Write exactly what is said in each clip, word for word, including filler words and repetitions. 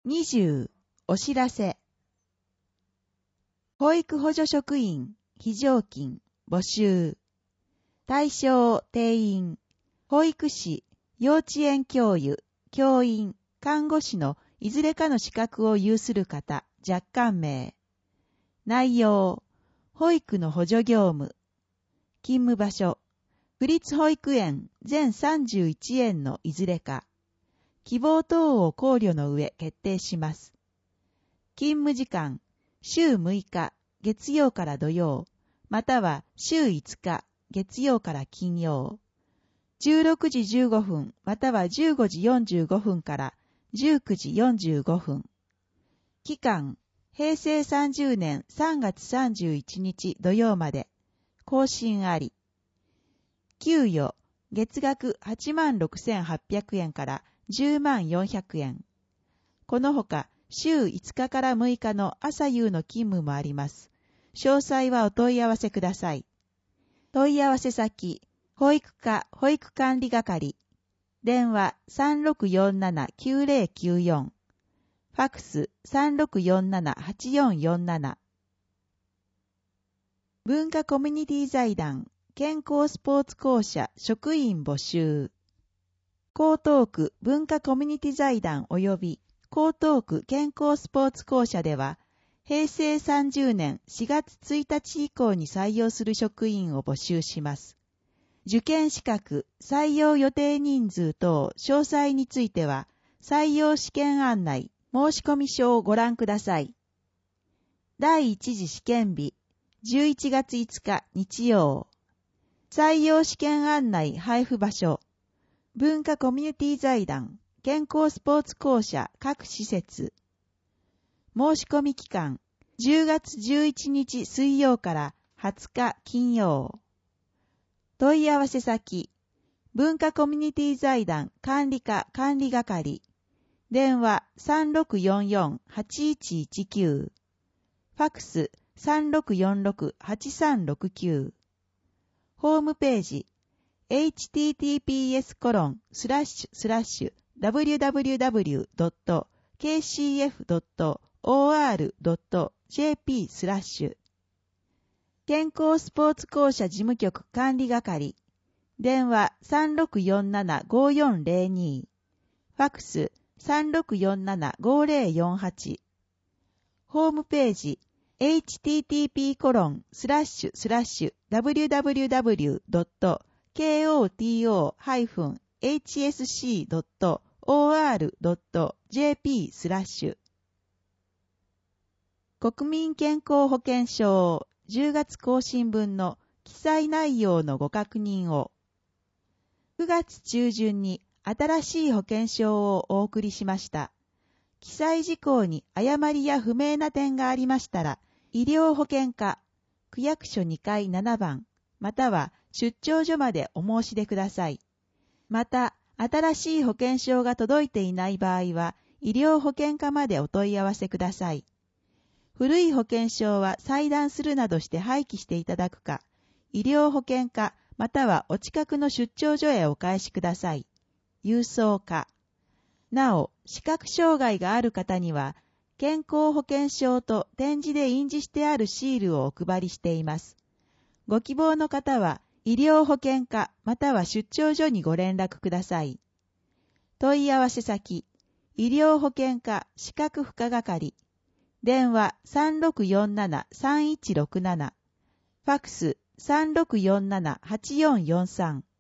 にじゅう、お知らせ。保育補助職員、非常勤、募集。対象、定員、保育士、幼稚園教諭、教員、看護師のいずれかの資格を有する方、若干名。内容、保育の補助業務。勤務場所、府立保育園全さんじゅういちえんのいずれか。希望等を考慮の上決定します。勤務時間、週むいか、月曜から土曜、または週いつか、月曜から金曜。じゅうろくじじゅうごふん、またはじゅうごじよんじゅうごふんからじゅうくじよんじゅうごふん。期間、へいせいさんじゅうねんさんがつさんじゅういちにち土曜まで。更新あり。給与、月額はちまんろくせんはっぴゃくえんからじゅうまんよんひゃくえん。このほか、週いつかからむいかの朝夕の勤務もあります。詳細はお問い合わせください。問い合わせ先、保育課保育管理係。電話 さんろくよんななきゅうぜろきゅうよん。ファックス さんろくよんななはちよんよんなな。文化コミュニティ財団健康スポーツ公社職員募集。江東区文化コミュニティ財団及び江東区健康スポーツ公社では、へいせいさんじゅうねんしがつついたち以降に採用する職員を募集します。受験資格、採用予定人数等詳細については、採用試験案内、申込書をご覧ください。第一次試験日、じゅういちがついつか日曜。採用試験案内配布場所、文化コミュニティ財団、健康スポーツ公社各施設。申し込み期間、じゅうがつじゅういちにち水曜からはつか金曜。問い合わせ先、文化コミュニティ財団管理課管理係。電話 さんろくよんよんはちいちいちきゅう。ファックス さんろくよんろくはちさんろくきゅう。ホームページ、エイチティーティーピーエスコロンスラッシュスラッシュダブリュダブリュダブリュドットケーシーエフドットオーアールドットジェーピー スラッシュ。健康スポーツ公社事務局管理係。電話 さんろくよんななごよんぜろに。ファックス さんろくよんななごぜろよんはち。ホームページ、エイチティーティーピーコロンスラッシュスラッシュダブリュダブリュダブリュドットケーオーティーオーハイフンエイチエスシードットオーアールドットジェーピー スラッシュ。国民健康保険証じゅうがつ更新分の記載内容のご確認を。くがつちゅうじゅんに新しい保険証をお送りしました。記載事項に誤りや不明な点がありましたら、医療保険課、区役所にかいななばん、または出張所までお申し出ください。また、新しい保険証が届いていない場合は、医療保険課までお問い合わせください。古い保険証は裁断するなどして廃棄していただくか、医療保険課またはお近くの出張所へお返しください。郵送課。なお、視覚障害がある方には、健康保険証と点字で印字してあるシールをお配りしています。ご希望の方は、医療保険課または出張所にご連絡ください。問い合わせ先、医療保険課視覚付加係。電話 さんろくよんななさんいちろくなな。ファックス さんろくよんななはちよんよんさん。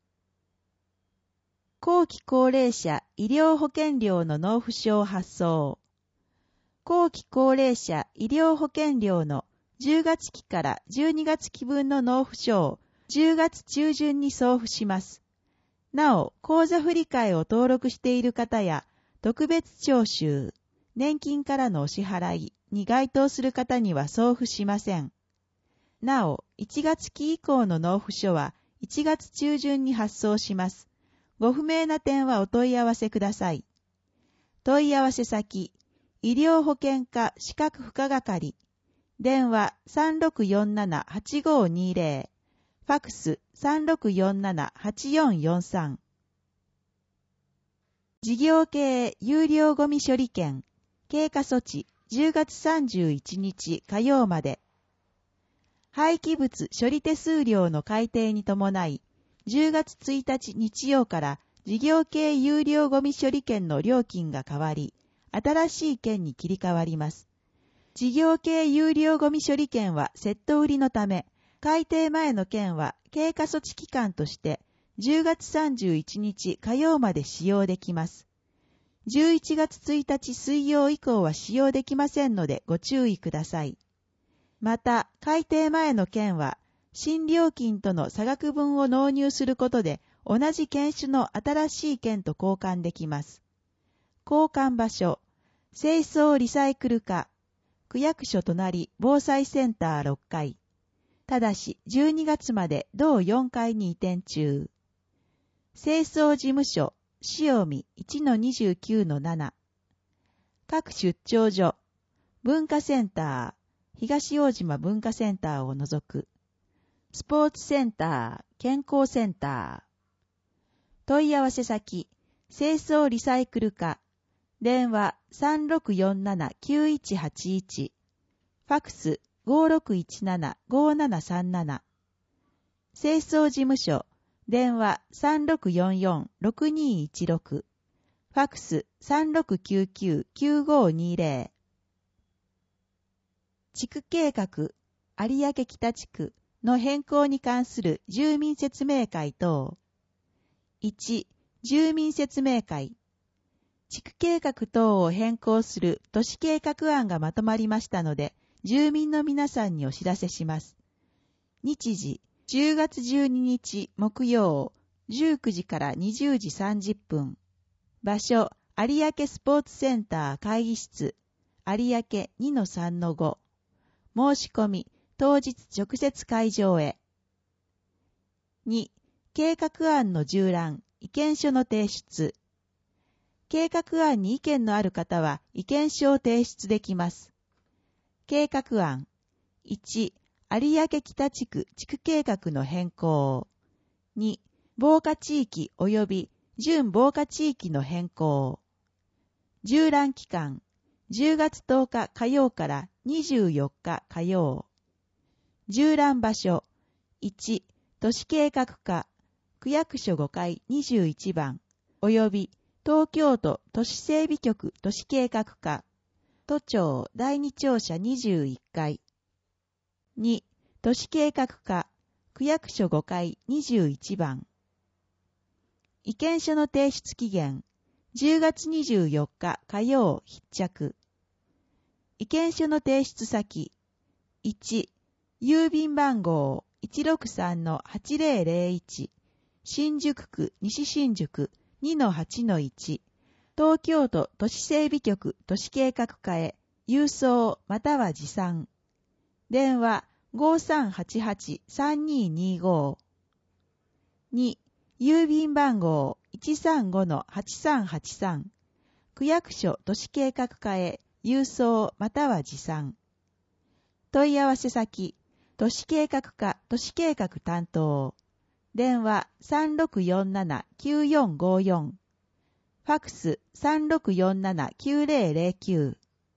後期高齢者医療保険料の納付書を発送。後期高齢者医療保険料のじゅうがつきからじゅうにがつき分の納付書をじゅうがつちゅうじゅんに送付します。なお、口座振替を登録している方や特別徴収、年金からのお支払いに該当する方には送付しません。なお、いちがつき以降の納付書はいちがつちゅうじゅんに発送します。ご不明な点はお問い合わせください。問い合わせ先、医療保険課視覚付加係。電話 さんろくよんななはちごにぜろ。ファックス さんろくよんななはちよんよんさん。事業系有料ゴミ処理券。 経過措置じゅうがつさんじゅういちにち火曜まで。廃棄物処理手数料の改定に伴い、じゅうがつついたち日曜から事業系有料ゴミ処理券の料金が変わり、新しい券に切り替わります。事業系有料ゴミ処理券はセット売りのため、改定前の券は経過措置期間としてじゅうがつさんじゅういちにち火曜まで使用できます。じゅういちがつついたち水曜以降は使用できませんのでご注意ください。また、改定前の券は新料金との差額分を納入することで同じ券種の新しい券と交換できます。交換場所、清掃リサイクル課、区役所隣防災センターろっかい。ただしじゅうにがつまで同よんかいに移転中。清掃事務所、塩見 いちのにじゅうきゅうのなな。各出張所、文化センター、東大島文化センターを除く。スポーツセンター、健康センター。問い合わせ先、清掃リサイクル課。電話 さんろくよんななきゅういちはちいち。ファクス ごろくいちななごななさんなな。清掃事務所。電話 さんろくよんよんろくにいちろく。ファクス さんろくきゅうきゅうきゅうごにぜろ。地区計画、有明北地区の変更に関する住民説明会等。いち、住民説明会。地区計画等を変更する都市計画案がまとまりましたので、住民の皆さんにお知らせします。日時、じゅうがつじゅうににち木曜、じゅうくじからにじゅうじさんじゅっぷん。場所、有明スポーツセンター会議室、有明 にのさんのご。申し込み、当日直接会場へ。に、計画案の従覧、意見書の提出。計画案に意見のある方は意見書を提出できます。計画案。いち、有明北地区地区計画の変更。に、防火地域及び準防火地域の変更。従覧期間。じゅうがつとおか火曜からにじゅうよっか火曜。従覧場所。いち、都市計画課、区役所ごかいにじゅういちばん、及び東京都都市整備局都市計画課、都庁だいに庁舎にじゅういっかい。に、都市計画課、区役所ごかいにじゅういちばん。意見書の提出期限、じゅうがつにじゅうよっか火曜必着。意見書の提出先、いち、郵便番号 いちろくさんのはちぜろぜろいち、新宿区西新宿 にのはちのいち、東京都都市整備局都市計画課へ郵送または持参。電話 ごさんはちはちさんにーにーご。に、郵便番号 いちさんごのはちさんはちさん、区役所都市計画課へ郵送または持参。問い合わせ先、都市計画課都市計画担当。電話 さんろくよんななきゅうよんごよん。ファクス さんろくよんななきゅうぜろぜろきゅう。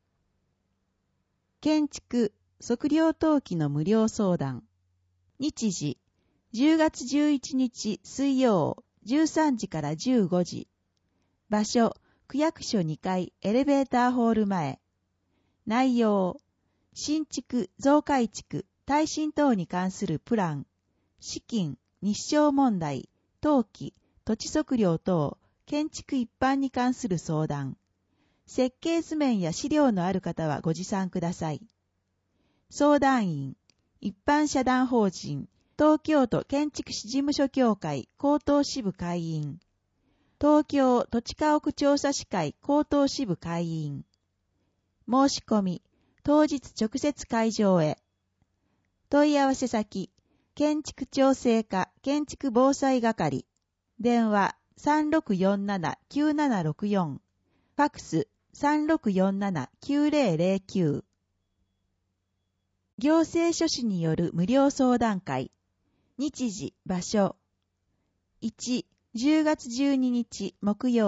建築、測量登記の無料相談。日時、じゅうがつじゅういちにち水曜、じゅうさんじからじゅうごじ。場所、区役所にかいエレベーターホール前。内容、新築、増改築、耐震等に関するプラン、資金、日照問題、登記、土地測量等、建築一般に関する相談。設計図面や資料のある方はご持参ください。相談員、一般社団法人、東京都建築士事務所協会高等支部会員。東京土地家屋調査士会高等支部会員。申し込み、当日直接会場へ。問い合わせ先、建築調整課建築防災係。電話 さんろくよんななきゅうななろくよん。ファクス さんろくよんななきゅうぜろぜろきゅう。行政書士による無料相談会。日時、場所。いち、じゅうがつじゅうににち木曜、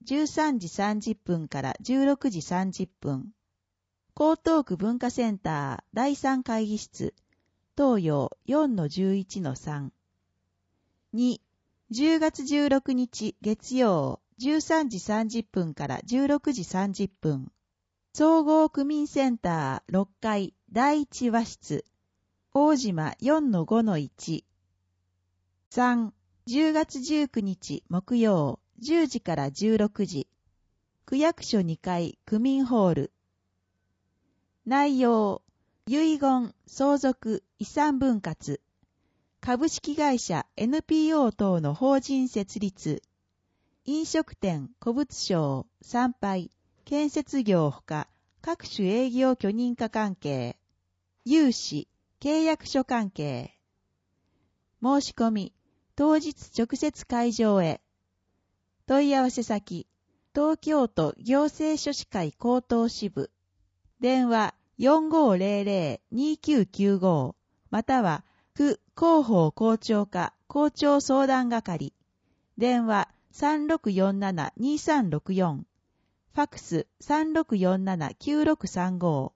じゅうさんじさんじゅっぷんからじゅうろくじさんじゅっぷん。江東区文化センターだいさん会議室、東洋 よんのじゅういちのさん。に、じゅうがつじゅうろくにち月曜じゅうさんじさんじゅっぷんからじゅうろくじさんじゅっぷん。総合区民センターろっかいだいいち和室、大島 よんのごのいち。さん、じゅうがつじゅうくにち木曜じゅうじからじゅうろくじ。区役所にかい区民ホール。内容、遺言、相続、遺産分割。株式会社 エヌピーオー 等の法人設立。飲食店、古物商、参拝、建設業ほか、各種営業許認可関係。融資、契約書関係。申し込み、当日直接会場へ。問い合わせ先、東京都行政書士会江東支部。電話 よんごーぜろぜろ にきゅうきゅうご または区広報校長課校長相談係。電話 さんろくよんなな にさんろくよん。ファックス さんろくよんなな きゅうろくさんご。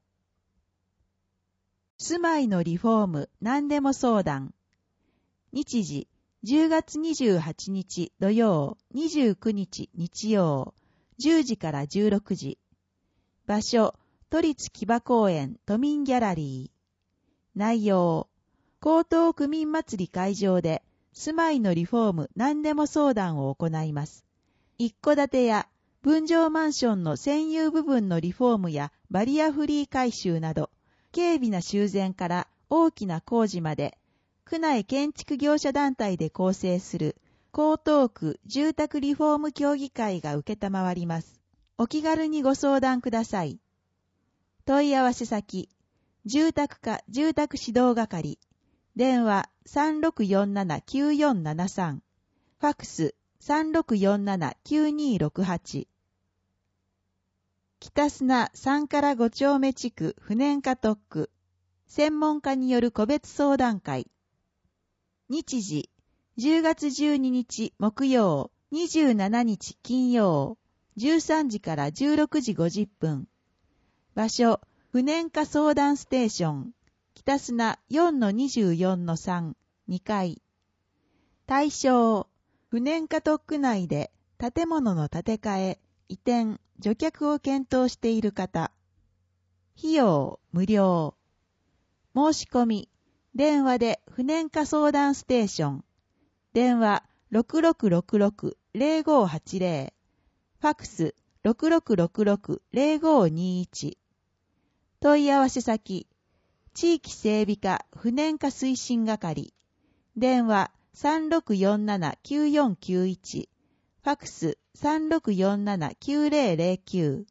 住まいのリフォーム何でも相談。日時じゅうがつにじゅうはちにち土曜、にじゅうくにち日曜、じゅうじからじゅうろくじ。場所、都立木場公園都民ギャラリー。内容、江東区民祭り会場で住まいのリフォーム何でも相談を行います。一戸建てや分譲マンションの占有部分のリフォームやバリアフリー改修など、軽微な修繕から大きな工事まで、区内建築業者団体で構成する江東区住宅リフォーム協議会が受けたまわります。お気軽にご相談ください。問い合わせ先、住宅課住宅指導係。電話 さんろくよんなな きゅうよんななさん。ファックス さんろくよんなな きゅうにろくはち。北砂さんからご丁目地区不燃化特区。専門家による個別相談会。日時、じゅうがつじゅうににち木曜、にじゅうしちにち金曜、じゅうさんじからじゅうろくじごじゅっぷん。場所、不燃化相談ステーション、北砂 よんのにじゅうよんのさん、にかい。対象、不燃化特区内で建物の建て替え、移転、除却を検討している方。費用、無料。申し込み、電話で不燃化相談ステーション。電話 ろくろくろくろく ぜろごはちぜろ。ファックス ろくろくろくろく ぜろごにいち。問い合わせ先、地域整備課不燃化推進係。電話 さんろくよんなな きゅうよんきゅういち。ファックス さんろくよんなな きゅうぜろぜろきゅう。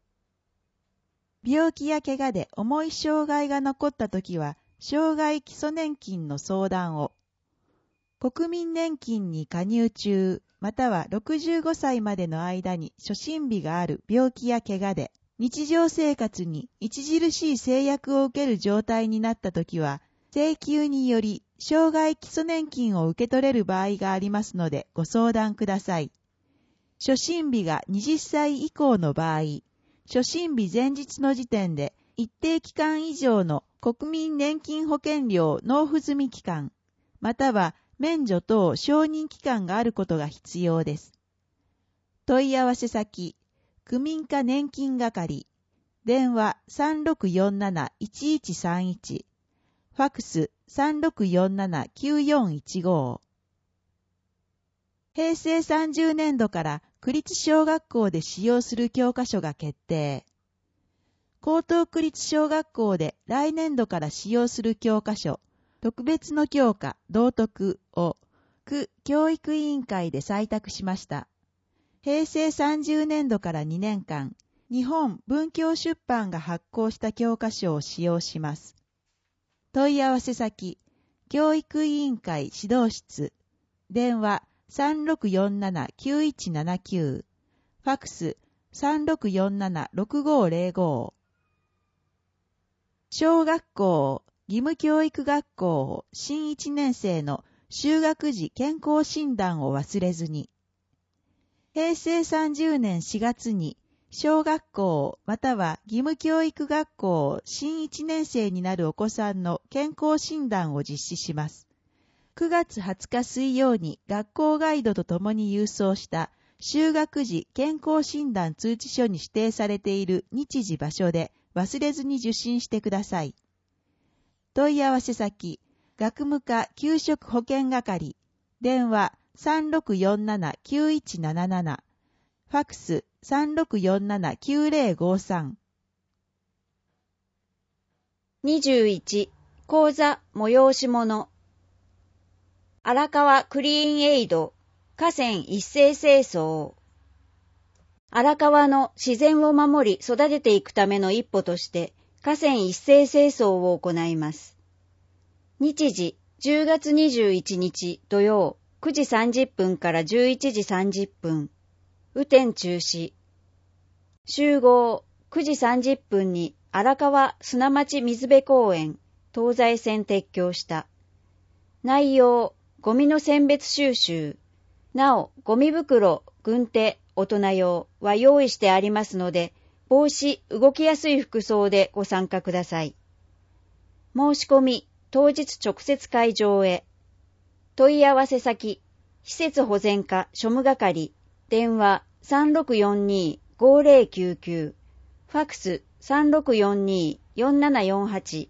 病気や怪我で重い障害が残ったときは、障害基礎年金の相談を。国民年金に加入中、またはろくじゅうごさいまでの間に初診日がある病気や怪我で、日常生活に著しい制約を受ける状態になったときは、請求により障害基礎年金を受け取れる場合がありますのでご相談ください。初診日がはたち以降の場合、初診日前日の時点で一定期間以上の国民年金保険料納付済み期間、または免除等承認期間があることが必要です。問い合わせ先、区民課年金係。電話 さんろくよんなな いちいちさんいち。ファックス さんろくよんなな きゅうよんいちご。平成さんじゅうねんどから区立小学校で使用する教科書が決定。江東区立小学校で来年度から使用する教科書、特別の教科、道徳を区教育委員会で採択しました。平成さんじゅうねんどからにねんかん、日本文教出版が発行した教科書を使用します。問い合わせ先、教育委員会指導室、電話 さんろくよんなな きゅういちななきゅう、ファックス さんろくよんなな ろくごぜろご。小学校、義務教育学校新いちねん生の就学時健康診断を忘れずに。 へいせいさんじゅうねんしがつに小学校または義務教育学校新いちねん生になるお子さんの健康診断を実施します。くがつはつか水曜に学校ガイドとともに郵送した就学時健康診断通知書に指定されている日時場所で忘れずに受診してください。問い合わせ先、学務課給食保健係、電話 さんろくよんななきゅういちなななな、ファックス さんろくよんななきゅうぜろごさん。 にじゅういち、講座催し物。荒川クリーンエイド、河川一斉清掃。荒川の自然を守り育てていくための一歩として、河川一斉清掃を行います。日時、じゅうがつにじゅういちにち土曜、くじさんじゅっぷんからじゅういちじさんじゅっぷん。雨天中止。集合、くじさんじゅっぷんに荒川砂町水辺公園、東西線撤去した。内容、ゴミの選別収集。なお、ゴミ袋、軍手、大人用は用意してありますので、帽子、動きやすい服装でご参加ください。申し込み、当日直接会場へ。問い合わせ先、施設保全課庶務係、電話 さんろくよんに ごぜろきゅうきゅう、ファックス さんろくよんに よんななよんはち。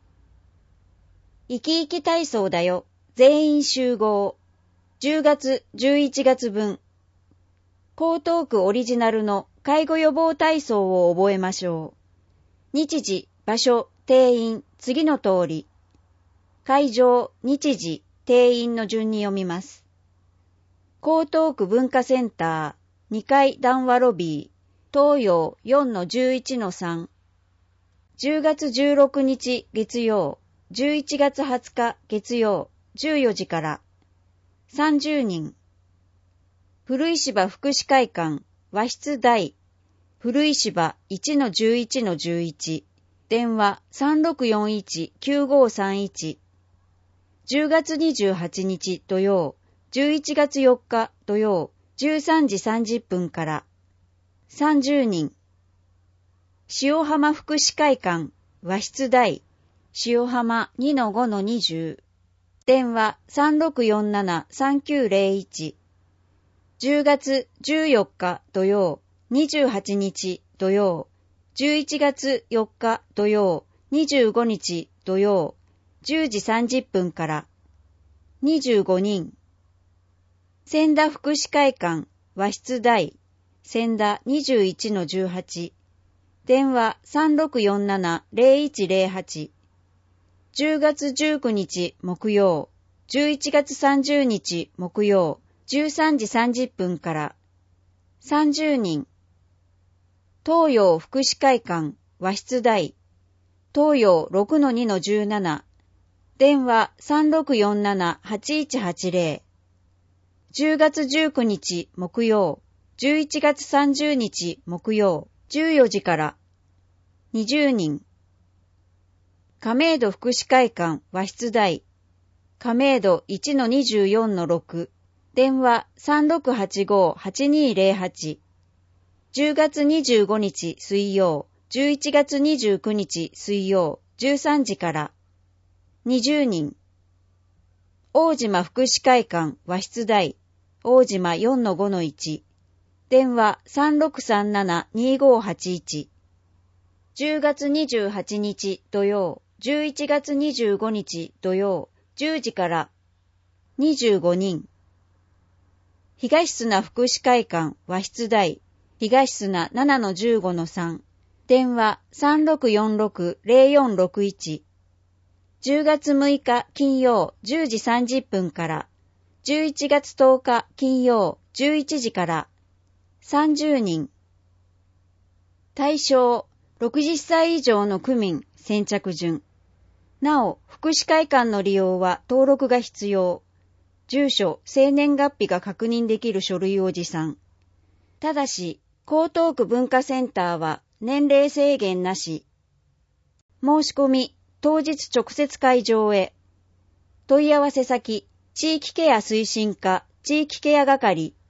生き生き体操だよ。全員集合。じゅうがつ、じゅういちがつ分。江東区オリジナルの介護予防体操を覚えましょう。日時、場所、定員、次の通り。会場、日時、定員の順に読みます。江東区文化センター、にかい談話ロビー、東洋 よんのじゅういちのさん。じゅうがつじゅうろくにち月曜、じゅういちがつはつか月曜、じゅうよじから。さんじゅうにん。古石場福祉会館、和室大、古石場 いちのじゅういちのじゅういち、電話 さんろくよんいち きゅうごさんいち。じゅうがつにじゅうはちにち土曜、じゅういちがつよっか土曜、じゅうさんじさんじゅっぷんから。さんじゅうにん。塩浜福祉会館、和室大、塩浜 にのごのにじゅう、電話 さんろくよんななさんきゅうぜろいち。じゅうがつじゅうよっか土曜、にじゅうはちにち土曜、じゅういちがつよっか土曜、にじゅうごにち土曜、じゅうじさんじゅっぷんから。にじゅうごにん。千田福祉会館、和室大、千田 にじゅういちのじゅうはち。電話 さんろくよんななぜろいちぜろはち。じゅうがつじゅうくにち木曜、じゅういちがつさんじゅうにち木曜、じゅうさんじさんじゅっぷんから。さんじゅうにん。東洋福祉会館、和室大、東洋 ろくのにのじゅうなな。電話 さんろくよんななはちいちはちぜろ。じゅうがつじゅうくにち木曜、じゅういちがつさんじゅうにち木曜、じゅうよじから。にじゅうにん。亀戸福祉会館和室大、亀戸 いちのにじゅうよんのろく。電話 さんろくはちごはちにぜろはち。じゅうがつにじゅうごにち水曜、じゅういちがつにじゅうくにち水曜、じゅうさんじから。にじゅうにん。大島福祉会館和室大、大島 よんのごのいち。電話 さんろくさんななにごはちいち。じゅうがつにじゅうはちにち土曜、じゅういちがつにじゅうごにち土曜、じゅうじから。にじゅうごにん。東砂福祉会館和室大、東砂 ななのじゅうごのさん。電話 さんろくよんろくぜろよんろくいち。じゅうがつむいか金曜じゅうじさんじゅっぷんから。じゅういちがつとおか金曜じゅういちじから。さんじゅうにん。対象、ろくじゅっさい以上の区民、先着順。なお、福祉会館の利用は登録が必要。住所、生年月日が確認できる書類を持参。ただし、江東区文化センターは年齢制限なし。申し込み、当日直接会場へ。問い合わせ先、地域ケア推進課、地域ケア係。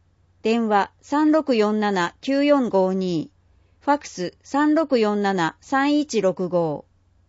電話 さんろくよんななきゅうよんごに、ファックス さんろくよんななさんいちろくご。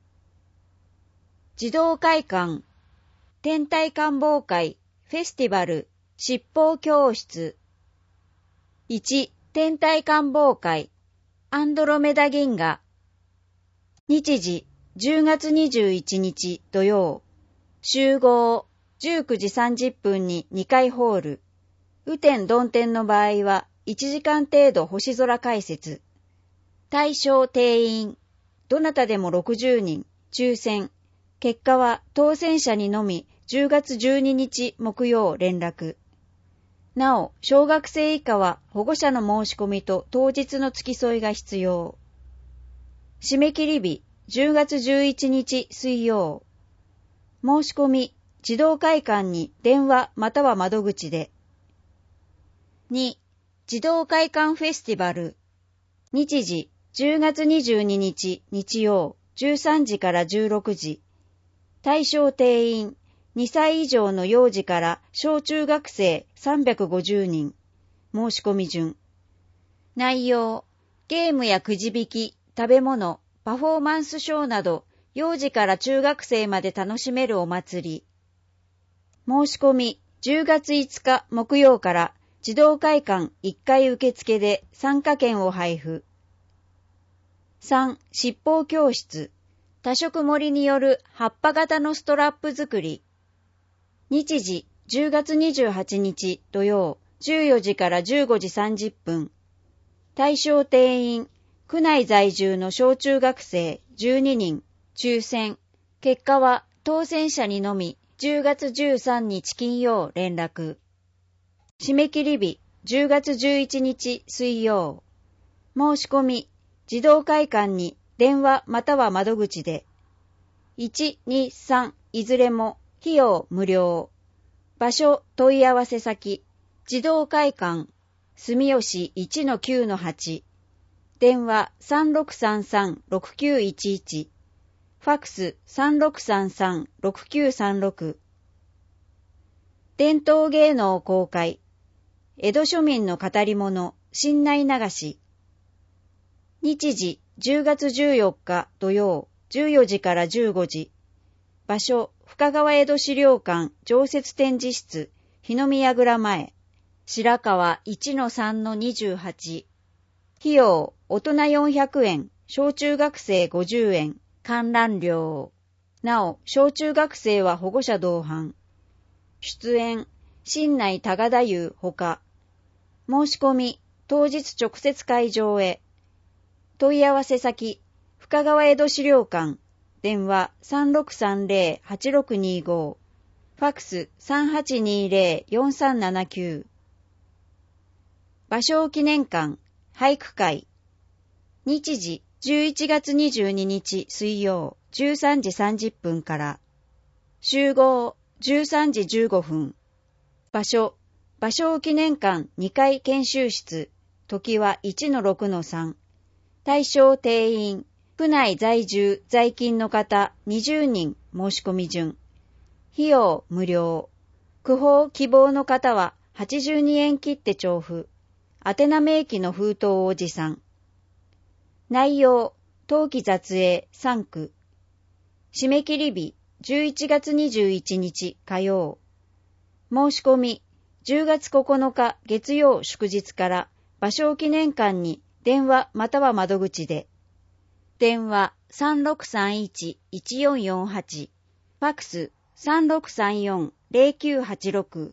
児童会館、天体観望会、フェスティバル、七宝教室。いち、天体観望会、アンドロメダ銀河。日時、じゅうがつにじゅういちにち土曜。集合、じゅうくじさんじゅっぷんににかいホール。雨天曇天の場合はいちじかん程度星空解説。対象定員、どなたでもろくじゅうにん、抽選。結果は当選者にのみじゅうがつじゅうににち木曜連絡。なお、小学生以下は保護者の申し込みと当日の付き添いが必要。締め切り日、じゅうがつじゅういちにち水曜。申し込み、児童会館に電話または窓口で。に、児童会館フェスティバル。日時、じゅうがつにじゅうににち日曜、じゅうさんじからじゅうろくじ。対象定員、にさい以上の幼児から小中学生さんびゃくごじゅうにん。申し込み順。内容、ゲームやくじ引き、食べ物、パフォーマンスショーなど、幼児から中学生まで楽しめるお祭り。申し込み、じゅうがついつか木曜から児童会館いっかい受付で参加券を配布。さん、七宝教室。多色盛りによる葉っぱ型のストラップ作り。日時、じゅうがつにじゅうはちにち土曜、じゅうよじからじゅうごじさんじゅっぷん。対象定員、区内在住の小中学生じゅうににん、抽選。結果は当選者にのみじゅうがつじゅうさんにち金曜連絡。締め切り日、じゅうがつじゅういちにち水曜。申し込み、児童会館に電話または窓口で。いち、に、さん、いずれも費用無料。場所問い合わせ先、児童会館、住吉 いちのきゅうのはち。電話 さんろくさんさんろくきゅういちいち。ファックス さんろくさんさんろくきゅうさんろく。伝統芸能公開。江戸庶民の語り物、新内流し。日時、じゅうがつじゅうよっか土曜、じゅうよじからじゅうごじ。場所、深川江戸資料館常設展示室、日の宮蔵前。白川 いちのさんのにじゅうはち。費用、大人よんひゃくえん、小中学生ごじゅうえん、観覧料。なお、小中学生は保護者同伴。出演、新内高田優ほか。申し込み、当日直接会場へ。問い合わせ先、深川江戸資料館、電話 さんろくさんぜろはちろくにご、ファックス さんはちにぜろよんさんななきゅう。芭蕉記念館、俳句会。日時、じゅういちがつにじゅうににち水曜、じゅうさんじさんじゅっぷんから。集合、じゅうさんじじゅうごふん。場所、芭蕉記念館にかい研修室、時は いちのろくのさん。対象定員、区内在住在勤の方にじゅうにん申し込み順。費用無料。区報希望の方ははちじゅうにえん切って徴付。宛名明記の封筒を持参。内容、当期雑営さんく。締め切り日、じゅういちがつにじゅういちにち火曜。申し込み、じゅうがつここのか月曜祝日から芭蕉記念館に電話または窓口で。電話 さんろくさんいちいちよんよんはち、ファックス さんろくさんよんぜろきゅうはちろく。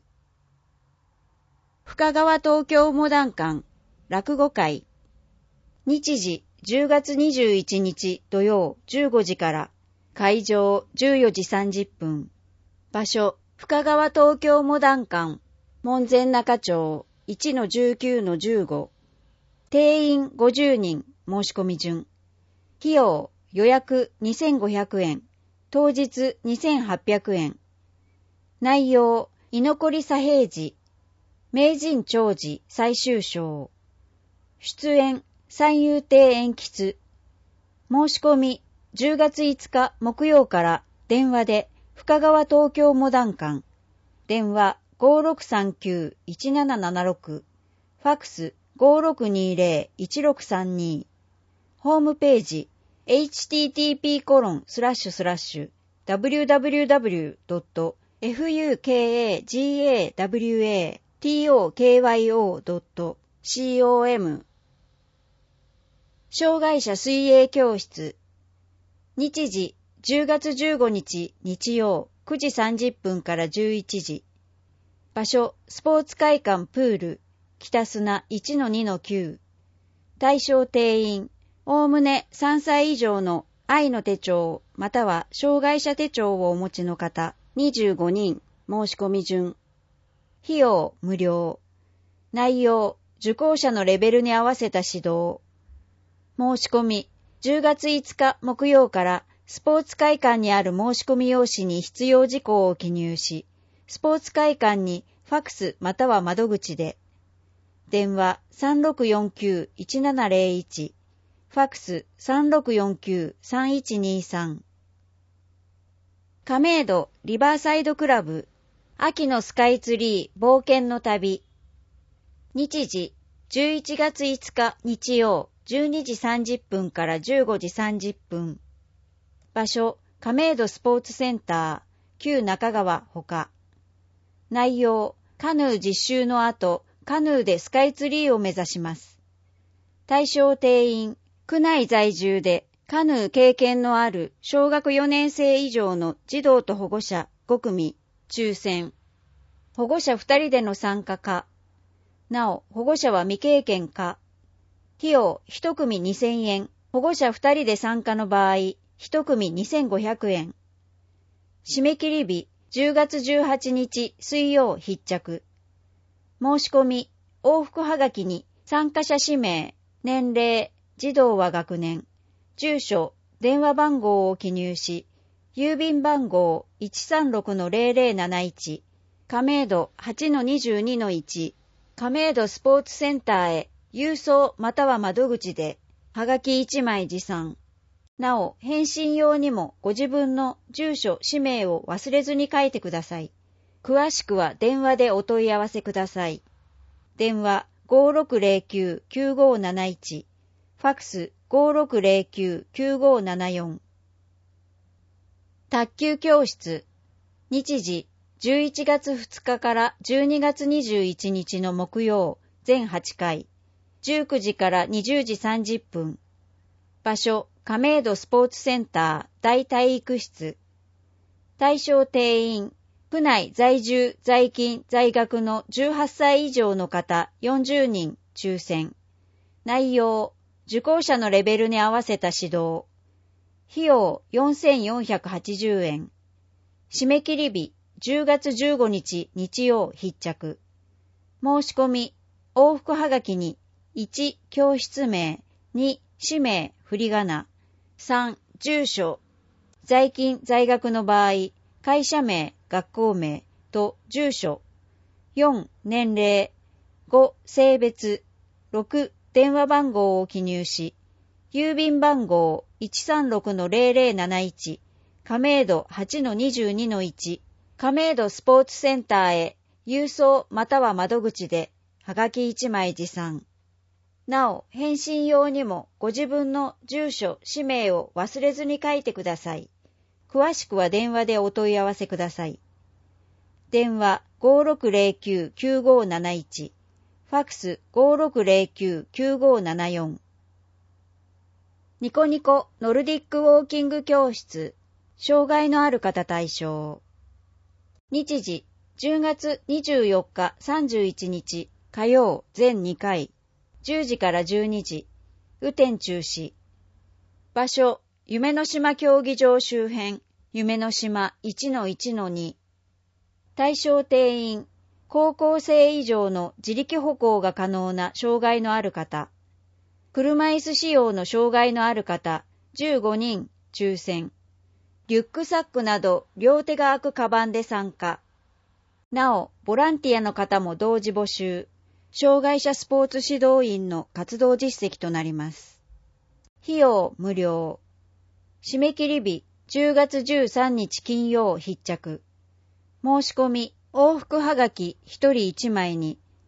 深川東京モダン館落語会。日時じゅうがつにじゅういちにち土曜じゅうごじから。会場じゅうよじさんじゅっぷん。場所深川東京モダン館門前仲町 いちのじゅうきゅうのじゅうご。定員ごじゅうにん申し込み順。費用予約にせんごひゃくえん、当日にせんはっぴゃくえん。内容居残り左平次、名人長寿最終章。出演三遊亭円吉。申し込みじゅうがついつか木曜から電話で深川東京モダン館。電話 ごろくさんきゅういちななななろく。フファックス ごーろくにーぜろ いちろくさんに。ホームページ エイチティーティーピーコロンスラッシュスラッシュダブリューダブリューダブリュードットファクガワトコム 障害者水泳教室。日時じゅうがつじゅうごにち日曜くじさんじゅっぷんからじゅういちじ。場所スポーツ会館プール北砂 いちのにのきゅう。対象定員おおむねさんさい以上の愛の手帳または障害者手帳をお持ちの方にじゅうごにん。申し込み順。費用無料。内容受講者のレベルに合わせた指導。申し込みじゅうがついつか木曜からスポーツ会館にある申し込み用紙に必要事項を記入し、スポーツ会館にファクスまたは窓口で。電話 さんろくよんきゅう いちななぜろいち、ファクス さんろくよんきゅう さんいちにさん。亀戸リバーサイドクラブ秋のスカイツリー冒険の旅。日時じゅういちがついつか日曜じゅうにじさんじゅっぷんからじゅうごじさんじゅっぷん。場所亀戸スポーツセンター旧中川ほか。内容カヌー実習の後カヌーでスカイツリーを目指します。対象定員区内在住でカヌー経験のある小学よねんせい以上の児童と保護者ごくみ抽選。保護者ふたりでの参加か。なお保護者は未経験か。費用いちくみにせんえん。保護者ふたりで参加の場合いちくみにせんごひゃくえん。締め切り日じゅうがつじゅうはちにち水曜必着。申し込み往復はがきに参加者氏名、年齢、児童は学年、住所、電話番号を記入し、郵便番号 いちさんろくのぜろぜろなないち、亀戸 はちのにじゅうにのいち、亀戸スポーツセンターへ郵送または窓口で、はがきいちまい持参。なお、返信用にもご自分の住所、氏名を忘れずに書いてください。詳しくは電話でお問い合わせください。電話 ごーろくぜろきゅう きゅうごーなないち、ファクス ごーろくぜろきゅう きゅうごーななよん。卓球教室。日時じゅういちがつふつかからじゅうにがつにじゅういちにちの木曜全はちかい、じゅうくじからにじゅうじさんじゅっぷん。場所亀戸スポーツセンター大体育室。対象定員区内在住在勤在学のじゅうはっさい以上の方よんじゅうにん抽選。内容受講者のレベルに合わせた指導。費用よんせんよんひゃくはちじゅうえん。締め切り日じゅうがつじゅうごにち日曜必着。申し込み往復はがきにいち教室名、に氏名振り仮名、さん住所、在勤在学の場合会社名学校名と住所、よん年齢、ご性別、ろく電話番号を記入し、郵便番号 いちさんろくのぜろぜろなないち、亀戸 はちのにじゅうにのいち、亀戸スポーツセンターへ郵送または窓口ではがきいちまい持参。なお、返信用にもご自分の住所、氏名を忘れずに書いてください。詳しくは電話でお問い合わせください。電話 ごーろくぜろきゅう きゅうごーなないち、ファクス ごーろくぜろきゅう きゅうごーななよん。ニコニコノルディックウォーキング教室、障害のある方対象。日時じゅうがつにじゅうよっかさんじゅういちにち火曜全にかい、じゅうじからじゅうにじ、雨天中止。場所夢の島競技場周辺、夢の島 いちのいちのに。対象定員高校生以上の自力歩行が可能な障害のある方。車椅子使用の障害のある方じゅうごにん抽選。リュックサックなど両手が開くカバンで参加。なお、ボランティアの方も同時募集。障害者スポーツ指導員の活動実績となります。費用無料。締め切り日じゅうがつじゅうさんにち金曜必着。申し込み往復はがきひとりいちまいに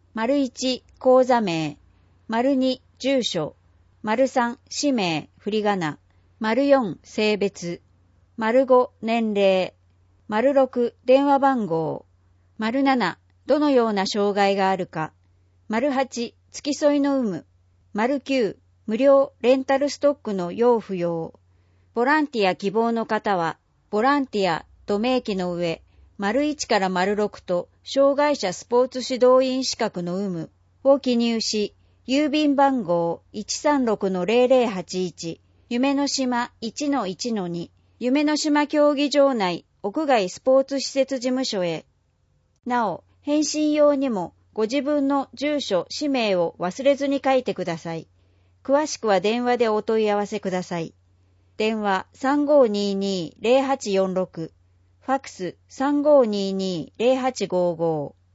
丸一、口座名。丸二、住所。丸三、氏名、振り仮名。丸四、性別。丸五、年齢。丸六、電話番号。丸七、どのような障害があるか。丸八、付き添いの有無。丸九、無料レンタルストックの要不要。ボランティア希望の方は、ボランティアと明記の上、丸一から丸六と障害者スポーツ指導員資格の有無を記入し、郵便番号 いちさんろくのゼロゼロはちいち、夢の島 いちのいちのに、夢の島競技場内屋外スポーツ施設事務所へ。なお、返信用にもご自分の住所、氏名を忘れずに書いてください。詳しくは電話でお問い合わせください。電話 さんごーにーにーゼロはちよんろく、ファックス さんごーにーにーゼロはちごーごー。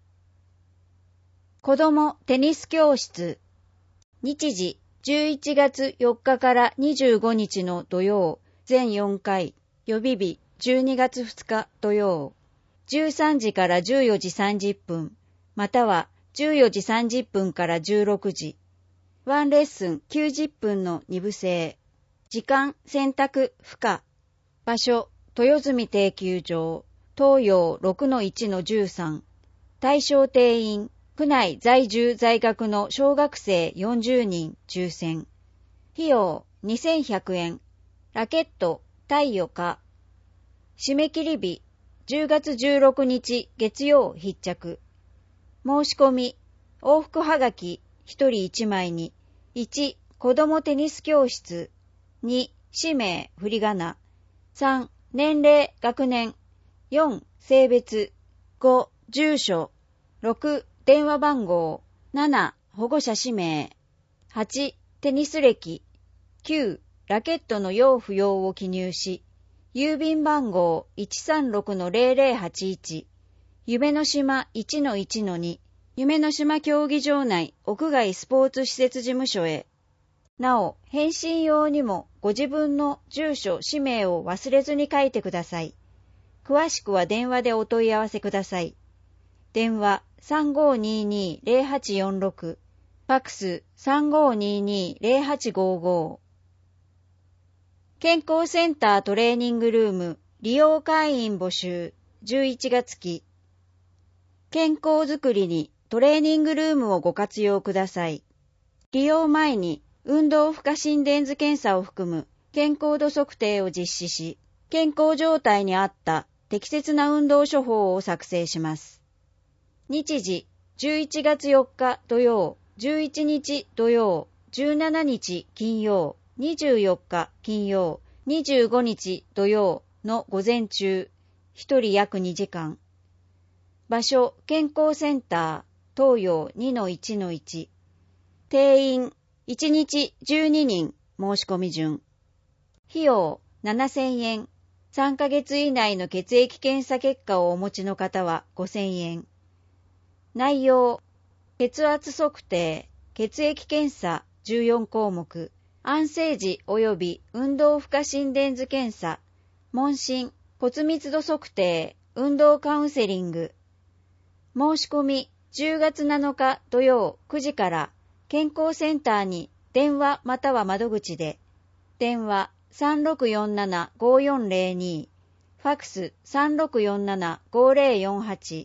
子供テニス教室。日時じゅういちがつよっかからにじゅうごにちの土曜、全よんかい、予備日じゅうにがつふつか土曜。じゅうさんじからじゅうよじさんじゅっぷん、またはじゅうよじさんじゅっぷんからじゅうろくじ。ワンレッスンきゅうじゅっぷんのに部制。時間選択不可。場所豊住定休場。東洋 ろくのいちのじゅうさん。対象定員区内在住在学の小学生よんじゅうにん抽選。費用にせんひゃくえん。ラケット太陽か。締め切り日じゅうがつじゅうろくにち月曜必着。申し込み往復はがきひとりいちまいに。いち子供テニス教室。に氏名振り仮名。さん年齢学年。よん性別。ご住所。ろく電話番号。なな保護者氏名。はちテニス歴。きゅうラケットの要不要を記入し、郵便番号 いちさんろくのゼロゼロはちいち、夢の島 いちのいちのに、夢の島競技場内屋外スポーツ施設事務所へ。なお、返信用にもご自分の住所、氏名を忘れずに書いてください。詳しくは電話でお問い合わせください。電話 さんごーにーにーゼロはちよんろく、ファックス さんごーにーにーゼロはちごーごー。健康センタートレーニングルーム利用会員募集じゅういちがつ期。健康づくりにトレーニングルームをご活用ください。利用前に運動負荷心電図検査を含む健康度測定を実施し、健康状態に合った適切な運動処方を作成します。日時じゅういちがつよっか土曜、じゅういちにち土曜、じゅうしちにち金曜、にじゅうよっか金曜、にじゅうごにち土曜の午前中、ひとり約にじかん。場所、健康センター、東洋 にのいちのいち。定員、いちにちじゅうににん、申し込み順。費用、ななせんえん。さんかげつ以内の血液検査結果をお持ちの方はごせんえん。内容、血圧測定、血液検査じゅうよんこうもく。安静時及び運動負荷心電図検査、問診、骨密度測定、運動カウンセリング。申し込みじゅうがつなのか土曜くじから健康センターに電話または窓口で、電話 さんろくよんななごーよんゼロに、ファックス さんろくよんななごーゼロよんはち。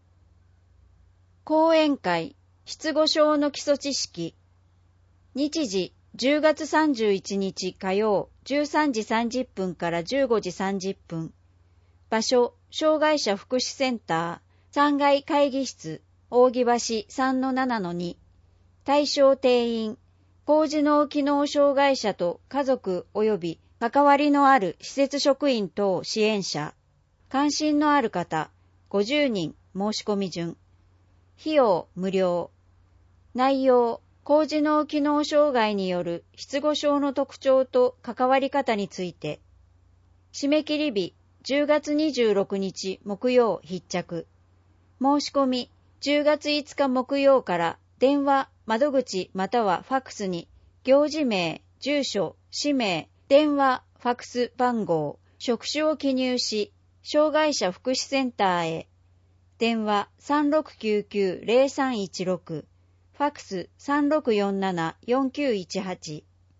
講演会、失語症の基礎知識。日時じゅうがつさんじゅういちにち火曜じゅうさんじさんじゅっぷんからじゅうごじさんじゅっぷん。場所、障害者福祉センター、さんがい会議室、扇橋 さんのななのに。対象定員、高次脳機能障害者と家族及び関わりのある施設職員等支援者。関心のある方、ごじゅうにん申し込み順。費用無料。内容、高次脳機能障害による失語症の特徴と関わり方について。締め切り日じゅうがつにじゅうろくにち木曜必着。申し込みじゅうがついつか木曜から電話、窓口またはファックスに行事名、住所、氏名、電話、ファックス番号、職種を記入し、障害者福祉センターへ。 電話 さんろくきゅうきゅう ゼロさんいちろく、ファックス さんろくよんなな よんきゅういちはち。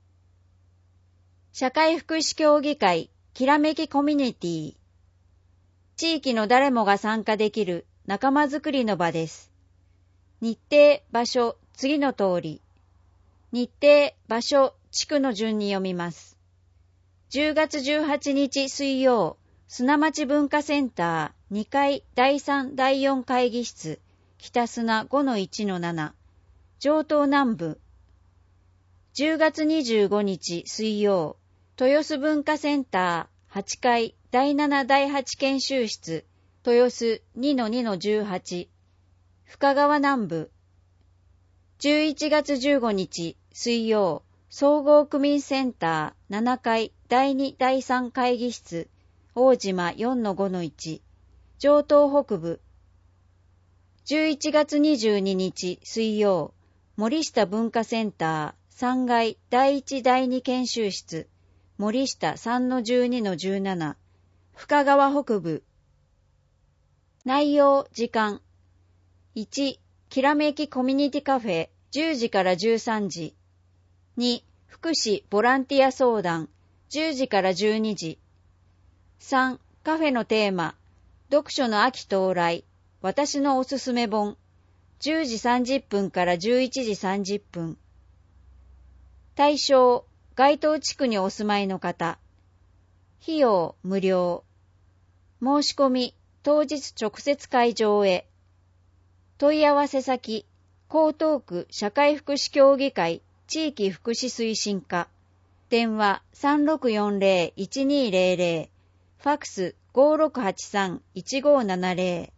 社会福祉協議会きらめきコミュニティ。地域の誰もが参加できる仲間づくりの場です。日程、場所、次の通り。日程、場所、地区の順に読みます。じゅうがつじゅうはちにち水曜、砂町文化センターにかいだいさんだいよん会議室、北砂 ごのいちのなな、城東南部。じゅうがつにじゅうごにち水曜、豊洲文化センターはちかいだいななだいはち研修室、豊洲 にのにのじゅうはち、深川南部。じゅういちがつじゅうごにち水曜、総合区民センターななかいだいにだいさん会議室、大島 よんのごのいち、城東北部。じゅういちがつにじゅうににち水曜、森下文化センターさんがいだいいちだいに研修室、森下 さんのじゅうにのじゅうなな、深川北部。内容、時間。いち、きらめきコミュニティカフェじゅうじからじゅうさんじ。に、福祉ボランティア相談じゅうじからじゅうにじ。さん、カフェのテーマ、読書の秋到来、私のおすすめ本、じゅうじさんじゅっぷんからじゅういちじさんじゅっぷん。対象、該当地区にお住まいの方。費用、無料。申し込み、当日直接会場へ。問い合わせ先、江東区社会福祉協議会地域福祉推進課。電話 さんろくよんゼロ いちにゼロゼロ、ファックス ごろくはちさん いちごななゼロ。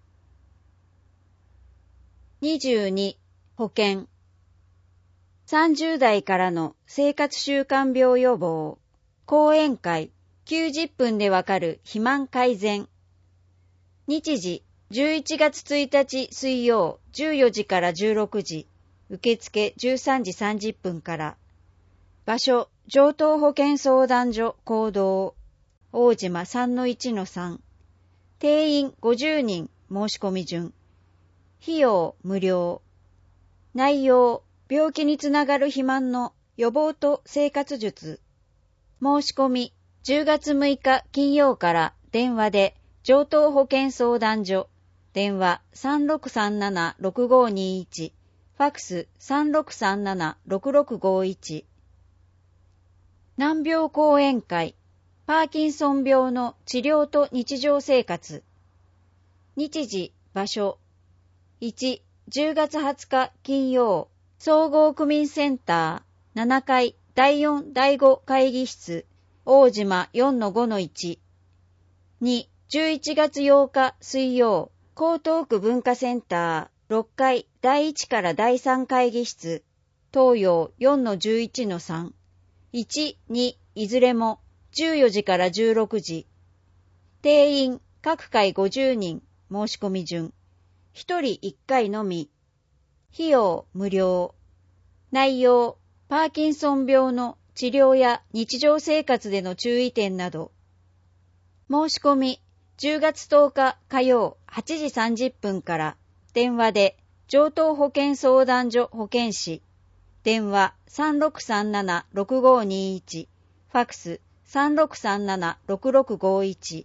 にじゅうに、保険。さんじゅうだいからの生活習慣病予防。講演会、きゅうじゅっぷんでわかる肥満改善。日時、じゅういちがつついたち水曜じゅうよじからじゅうろくじ、受付じゅうさんじさんじゅっぷんから。場所、城東保健相談所講堂、大島 さんのいちのさん。定員ごじゅうにん、申し込み順。費用無料。内容、病気につながる肥満の予防と生活術。申し込み、じゅうがつむいか金曜から電話で城東保健相談所。電話 さんろくさんなな ろくごにいち、ファックス さんろくさんなな ろくろくごいち。難病講演会、パーキンソン病の治療と日常生活。日時、場所。いち、じゅうがつはつか金曜、総合区民センターななかいだいよんだいご会議室、大島 よんのごのいち。に、じゅういちがつようか水曜、江東区文化センターろっかいだいいちからだいさん会議室、東洋 よんのじゅういちのさん。いち、に、いずれもじゅうよじからじゅうろくじ。定員、各回ごじゅうにん、申し込み順。ひとりいっかいのみ。費用、無料。内容、パーキンソン病の治療や日常生活での注意点など。申し込み、じゅうがつとおか火曜はちじさんじゅっぷんから電話で城東保健相談所保健師。電話 さんろくさんなな ろくごにいち、ファックス さんろくさんなな ろくろくごいち。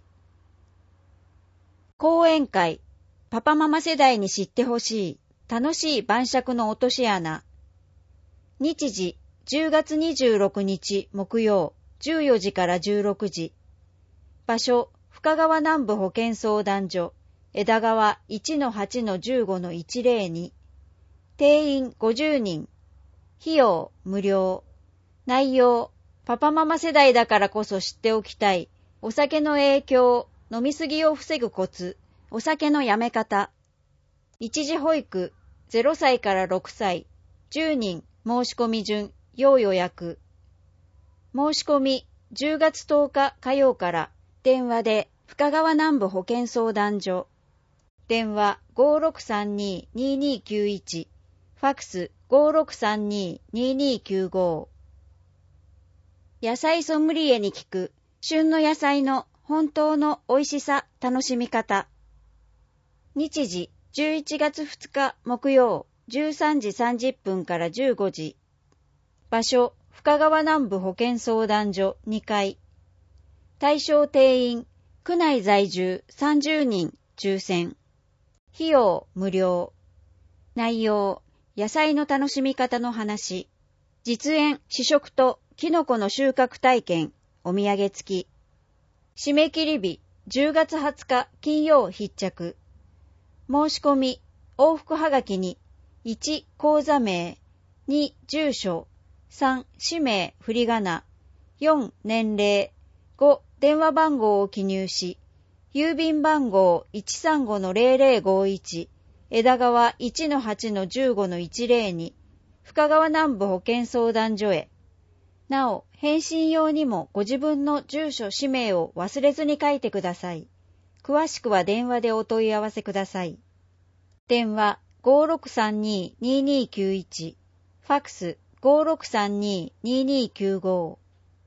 講演会、パパママ世代に知ってほしい楽しい晩酌の落とし穴。日時、じゅうがつにじゅうろくにち木曜じゅうよじからじゅうろくじ。場所、深川南部保健相談所、枝川 いちのはちのじゅうごのいちゼロに。定員ごじゅうにん。費用無料。内容、パパママ世代だからこそ知っておきたいお酒の影響、飲みすぎを防ぐコツ、お酒のやめ方。一時保育、ゼロさいからろくさい、じゅうにん、申し込み順、要予約。申し込み、じゅうがつとおか火曜から電話で深川南部保健相談所。電話 ごろくさんに ににきゅういち、ファックス ごろくさんに ににきゅうご。野菜ソムリエに聞く旬の野菜の本当の美味しさ、楽しみ方。 日時じゅういちがつふつか木曜じゅうさんじさんじゅっぷんからじゅうごじ。場所、深川南部保健相談所にかい。対象定員、区内在住さんじゅうにん抽選。費用無料。内容、野菜の楽しみ方の話。実演、試食とキノコの収穫体験、お土産付き。締め切り日、じゅうがつはつか金曜必着。申し込み、往復はがきに、いち口座名、に住所、さん氏名振り仮名、よん年齢、ご電話番号を記入し、郵便番号 いちさんごのゼロゼロごいち、枝川 いちのはちのじゅうごのいちゼロに、深川南部保健相談所へ。なお、返信用にもご自分の住所氏名を忘れずに書いてください。詳しくは電話でお問い合わせください。電話 ごろくさんに ににきゅういち、ファックス ごろくさんに ににきゅうご。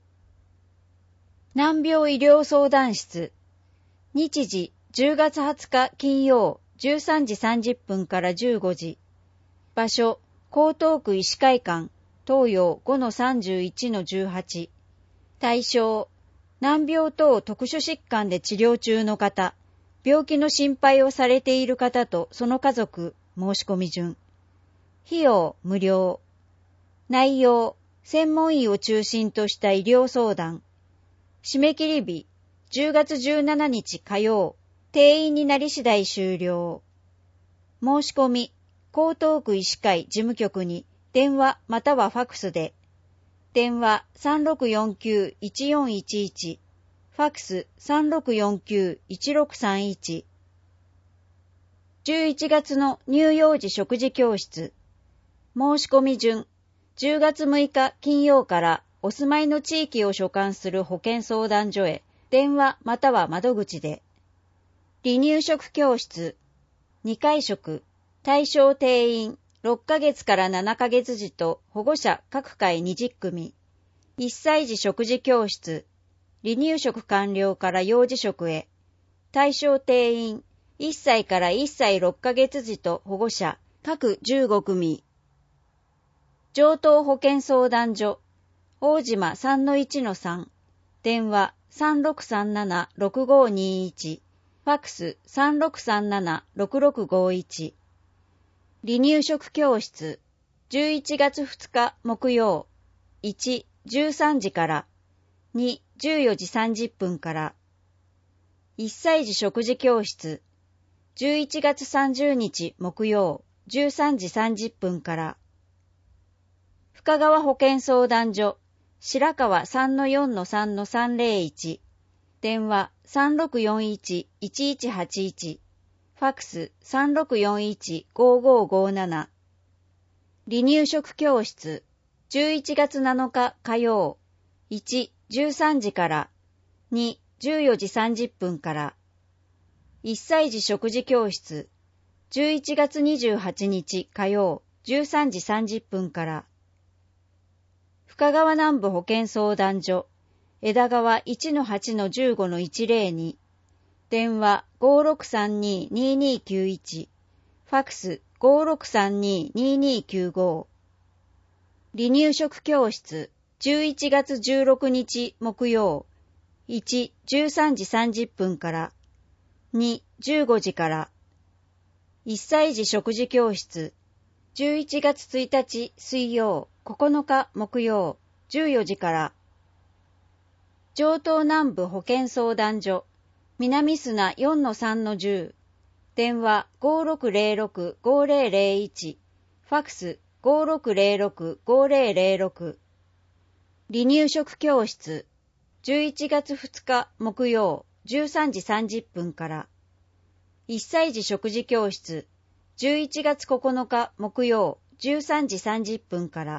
難病医療相談室。日時じゅうがつはつか金曜じゅうさんじさんじゅっぷんからじゅうごじ。場所、江東区医師会館、東洋 ごのさんじゅういちのじゅうはち。対象、難病等特殊疾患で治療中の方、病気の心配をされている方とその家族、申し込み順。費用無料。内容、専門医を中心とした医療相談。締め切り日、じゅうがつじゅうしちにち火曜、定員になり次第終了。申し込み、江東区医師会事務局に電話またはファックスで。電話 さんろくよんきゅういちよんいちいち、ファックス さんろくよんきゅういちろくさんいち。じゅういちがつの乳幼児食事教室。申し込み順、じゅうがつむいか金曜からお住まいの地域を所管する保健相談所へ電話または窓口で。離乳食教室、にかい食、対象定員ろっかげつからななかげつ児と保護者各回にじゅっくみ。いっさい児食事教室、離乳食完了から幼児食へ。対象定員いっさいからいっさいろっかげつ児と保護者各じゅうごくみ。上東保健相談所、大島 さんのいちのさん、電話 さんろくさんななろくごにいち、ファックス さんろくさんななろくろくごいち。離乳食教室、じゅういちがつふつか木曜、いち、じゅうさんじからに、じゅうよじさんじゅっぷんから。いっさい児食事教室、じゅういちがつさんじゅうにち木曜、じゅうさんじさんじゅっぷんから。深川保健相談所、白川 さんのよんのさんのさんぜろいち、電話 さんろくよんいちいちいちはちいち、ファックス さんろくよんいちごごごなな。離乳食教室、じゅういちがつなのか火曜、いち、じゅうさんじからに、じゅうよじさんじゅっぷんから。いっさい児食事教室、じゅういちがつにじゅうはちにち火曜、じゅうさんじさんじゅっぷんから。深川南部保健相談所、枝川 いちのはちのじゅうごのいちゼロに、電話 ごろくさんに ににきゅういち、ファックス ごろくさんに ににきゅうご。離乳食教室、じゅういちがつじゅうろくにち木曜、いち、じゅうさんじさんじゅっぷんから、に、じゅうごじから。いっさい児食事教室、じゅういちがつついたち水曜、ここのか木曜、じゅうよじから。上東南部保健相談所、南砂 よんのさんのじゅう、電話 ごろくぜろろくごぜろぜろいち、ファックス ごろくぜろろくごぜろぜろろく。離乳食教室、じゅういちがつふつか木曜、じゅうさんじさんじゅっぷんから。いっさい児食事教室、じゅういちがつここのか木曜、じゅうさんじさんじゅっぷんから。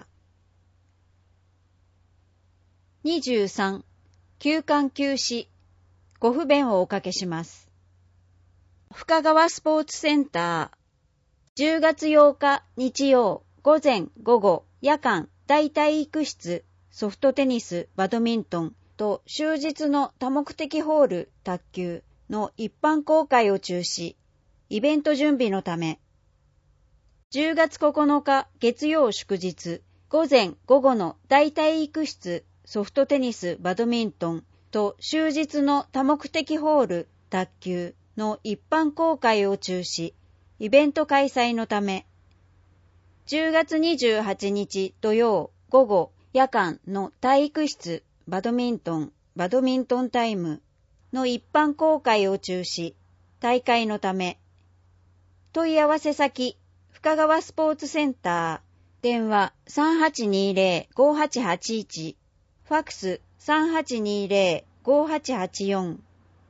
にじゅうさん、休館休止、ご不便をおかけします。深川スポーツセンター、じゅうがつようか日曜、午前午後、夜間、大体育室、ソフトテニス、バドミントンと終日の多目的ホール、卓球の一般公開を中止。 イベント準備のため。じゅうがつここのか月曜祝日、午前午後の大体育室、ソフトテニス、バドミントンと終日の多目的ホール、卓球の一般公開を中止、イベント開催のため。じゅうがつにじゅうはちにち土曜午後夜間の体育室、バドミントン、バドミントンタイムの一般公開を中止、大会のため。問い合わせ先、深川スポーツセンター、電話 さんはちにーぜろ ごはちはちいち、ファックス さんはちにーぜろ ごはちはちよん。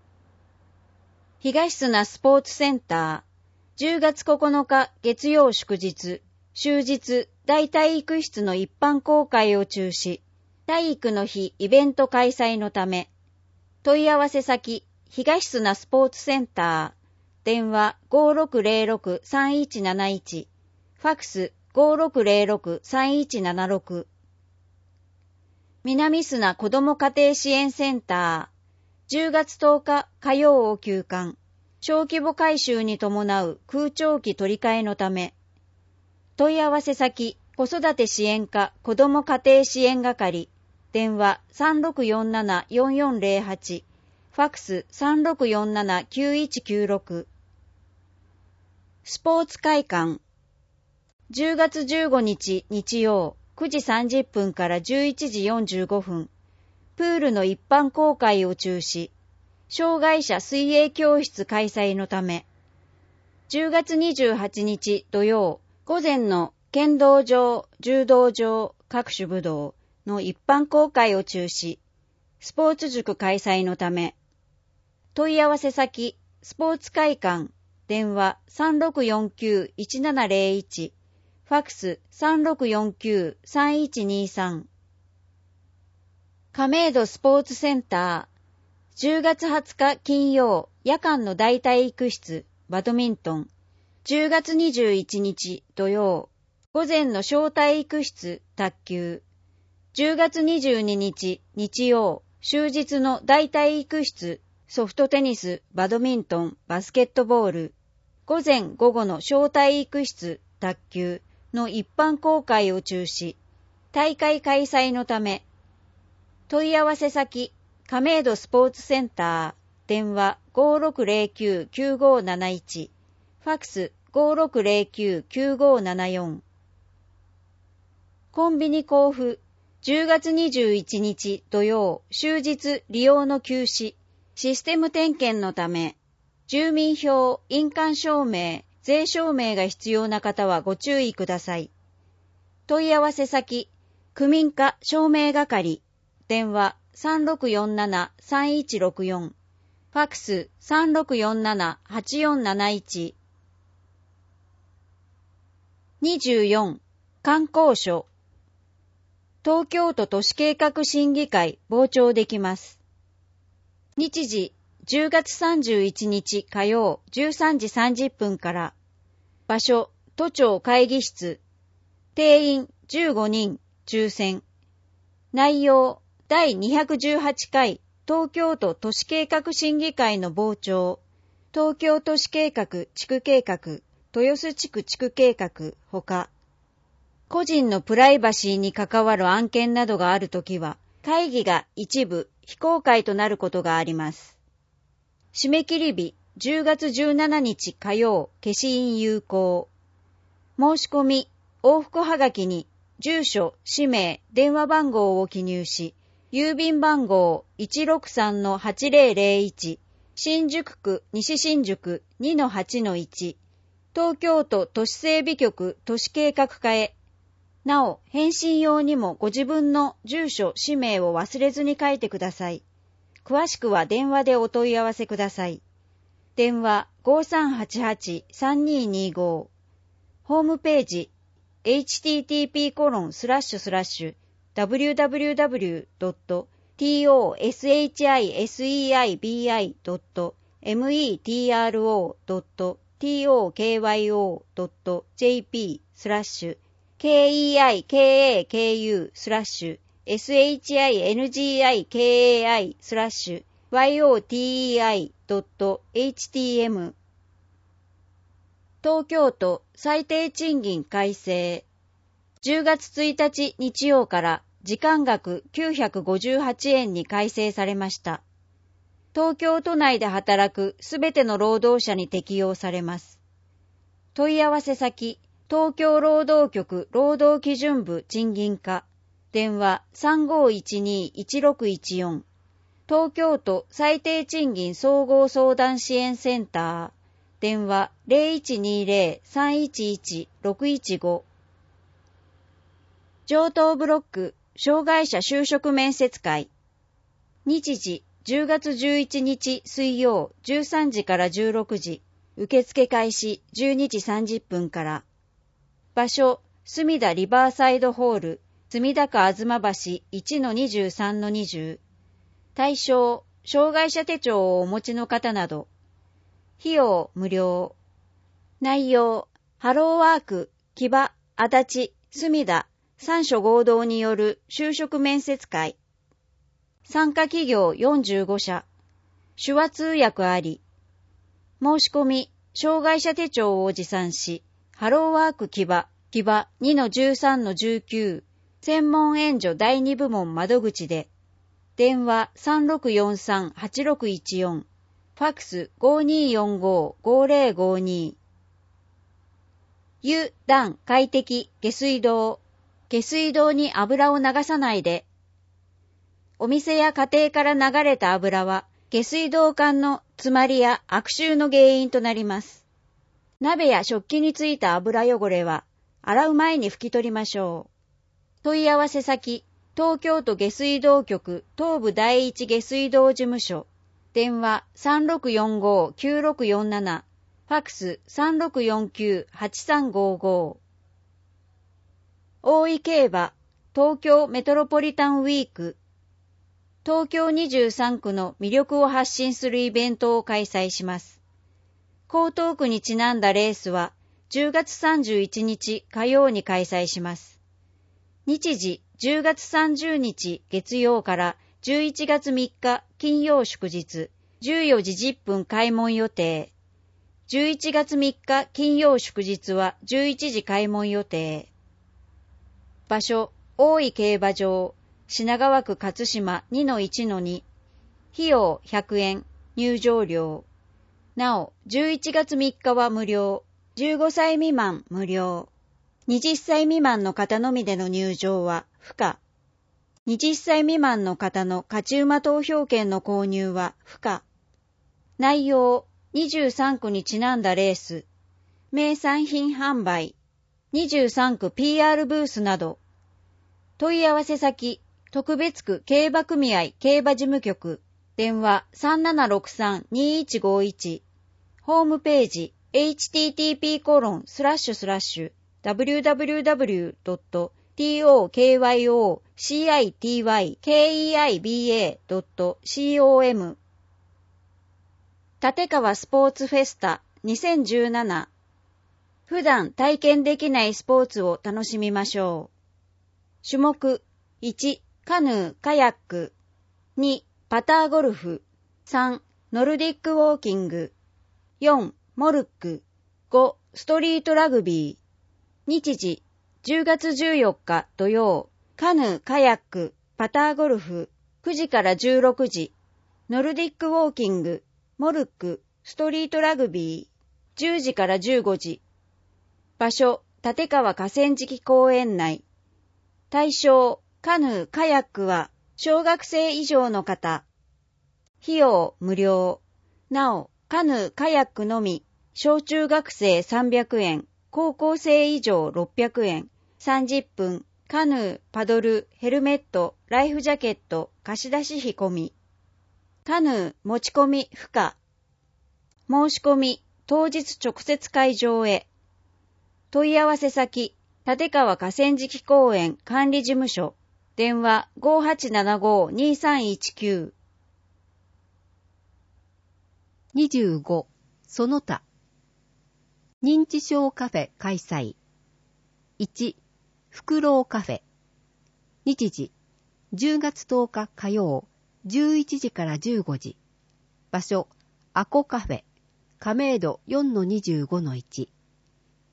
東砂スポーツセンター、じゅうがつここのか月曜祝日、終日大体育室の一般公開を中止、体育の日イベント開催のため。問い合わせ先、東砂スポーツセンター、電話 ごろくぜろろく さんいちなないち、ファックス ごろくぜろろく さんいちななろく。南砂子ども家庭支援センター、じゅうがつとおか火曜を休館、小規模改修に伴う空調機取り替えのため。問い合わせ先、子育て支援課子ども家庭支援係、電話 さんろくよんなな よんよんぜろはち、ファックス さんろくよんなな きゅういちきゅうろく。スポーツ会館、じゅうがつじゅうごにち日曜くじさんじゅっぷんからじゅういちじよんじゅうごふん、プールの一般公開を中止、障害者水泳教室開催のため。じゅうがつにじゅうはちにち土曜、午前の剣道場、柔道場、各種武道の一般公開を中止、スポーツ塾開催のため。問い合わせ先、スポーツ会館、電話 さんろくよんきゅう いちななぜろいち、ファックス さんろくよんきゅう さんいちにさん。亀戸スポーツセンター、じゅうがつはつか金曜、夜間の大体育室、バドミントン、じゅうがつにじゅういちにち土曜、午前の小体育室、卓球、じゅうがつにじゅうににち日曜、終日の大体育室、ソフトテニス、バドミントン、バスケットボール、午前午後の小体育室、卓球の一般公開を中止、大会開催のため。問い合わせ先、亀戸スポーツセンター、電話 ごろくぜろきゅう きゅうごなないち、ファックス ごろくぜろきゅう きゅうごななよん。コンビニ交付、じゅうがつにじゅういちにち土曜、終日利用の休止、システム点検のため。住民票、印鑑証明、税証明が必要な方はご注意ください。問い合わせ先、区民課証明係、電話 さんろくよんなな さんいちろくよん、ファックス さんろくよんなな はちよんなないち。にじゅうよん、観光所。東京都都市計画審議会傍聴できます。日時、じゅうがつさんじゅういちにち火曜じゅうさんじさんじゅっぷんから。場所、都庁会議室。定員じゅうごにん、抽選。内容、だいにひゃくじゅうはちかい東京都都市計画審議会の傍聴。東京都市計画地区計画、豊洲地区地区計画ほか。個人のプライバシーに関わる案件などがあるときは、会議が一部非公開となることがあります。締め切り日、じゅうがつじゅうしちにち火曜、消印有効。申し込み、往復はがきに、住所、氏名、電話番号を記入し、郵便番号 いちろくさんのはちぜろぜろいち、新宿区西新宿 にのはちのいち、東京都都市整備局都市計画課へ。なお、返信用にもご自分の住所、氏名を忘れずに書いてください。詳しくは電話でお問い合わせください。電話 ごさんはちはち さんにーにーご。ホームページ エイチティーティーピーコロンスラッシュスラッシュダブリューダブリューダブリュードットトシセイビアイドットメトロドットトキワドットジェーピースラッシュ ケーイーアイケーエーケーユー スラッシュ エスエイチアイエヌジーアイケーエーアイ スラッシュ ワイオーティーイーアイ ドットエイチティーエム東京都最低賃金改正。じゅうがつついたち日曜から時間額きゅうひゃくごじゅうはちえんに改正されました。東京都内で働くすべての労働者に適用されます。問い合わせ先、東京労働局労働基準部賃金課、電話 さんごいちに いちろくいちよん、東京都最低賃金総合相談支援センター、電話 ゼロいちにゼロ さんいちいち ろくいちご。城東ブロック障害者就職面接会。日時じゅうがつじゅういちにち水曜じゅうさんじからじゅうろくじ、受付開始じゅうにじさんじゅっぷんから。場所、墨田リバーサイドホール、墨田区吾妻橋 いちのにじゅうさんのにじゅう。対象、障害者手帳をお持ちの方など。費用無料。内容、ハローワーク、木場、足立、墨田、三所合同による就職面接会。参加企業よんじゅうごしゃ。手話通訳あり。申し込み、障害者手帳を持参し、ハローワーク木場、木場 にのじゅうさんのじゅうきゅう、専門援助だいに部門窓口で、電話 さんろくよんさん はちろくいちよん、ファックス ごによんご ごぜろごに。湯、暖、快適、下水道。下水道に油を流さないで。お店や家庭から流れた油は、下水道管の詰まりや悪臭の原因となります。鍋や食器についた油汚れは、洗う前に拭き取りましょう。問い合わせ先、東京都下水道局東部第一下水道事務所。電話 さんろくよんご きゅうろくよんなな、ファックス さんろくよんきゅう はちさんごご。大井競馬、東京メトロポリタンウィーク。東京にじゅうさんくの魅力を発信するイベントを開催します。江東区にちなんだレースはじゅうがつさんじゅういちにち火曜に開催します。日時じゅうがつさんじゅうにち月曜からじゅういちがつみっか金曜祝日、じゅうよじじゅっぷん開門予定。じゅういちがつみっか金曜祝日はじゅういちじ開門予定。場所、大井競馬場、品川区勝島 にのいちのに。費用ひゃくえん、入場料。なお、じゅういちがつみっかは無料、じゅうごさい未満無料。はたち未満の方のみでの入場は不可。はたち未満の方の勝ち馬投票券の購入は不可。内容、にじゅうさんくにちなんだレース、名産品販売、にじゅうさんく ピーアール ブースなど。問い合わせ先、特別区競馬組合競馬事務局、電話 さんななろくさん にいちごいち、ホームページ エイチティーティーピーコロンスラッシュスラッシュダブリューダブリューダブリュードットトーキョーシーアイティーワイケーイーアイビーエードットコム。 立川スポーツフェスタにせんじゅうなな。普段体験できないスポーツを楽しみましょう。種目いち、カヌー・カヤック。に、パターゴルフ。さん、ノルディックウォーキング。よん、モルック。ご、ストリートラグビー。日時、じゅうがつじゅうよっか土曜、カヌー・カヤック、パターゴルフ、くじからじゅうろくじ。ノルディックウォーキング、モルック、ストリートラグビー、じゅうじからじゅうごじ。場所、立川河川敷公園内。対象、カヌー・カヤックは、小学生以上の方。費用無料。なお、カヌー・カヤックのみ、小中学生さんびゃくえん、高校生以上ろっぴゃくえん、さんじゅっぷん、カヌー、パドル、ヘルメット、ライフジャケット、貸し出し費込み。カヌー、持ち込み不可。申し込み、当日直接会場へ。問い合わせ先、立川河川敷公園管理事務所。電話 ごはちななご にさんいちきゅう。 にじゅうご、その他。認知症カフェ開催。いち、フクロウカフェ。日時、じゅうがつとおか火曜、じゅういちじからじゅうごじ。場所、アコカフェ、亀戸 よんのにじゅうごのいち。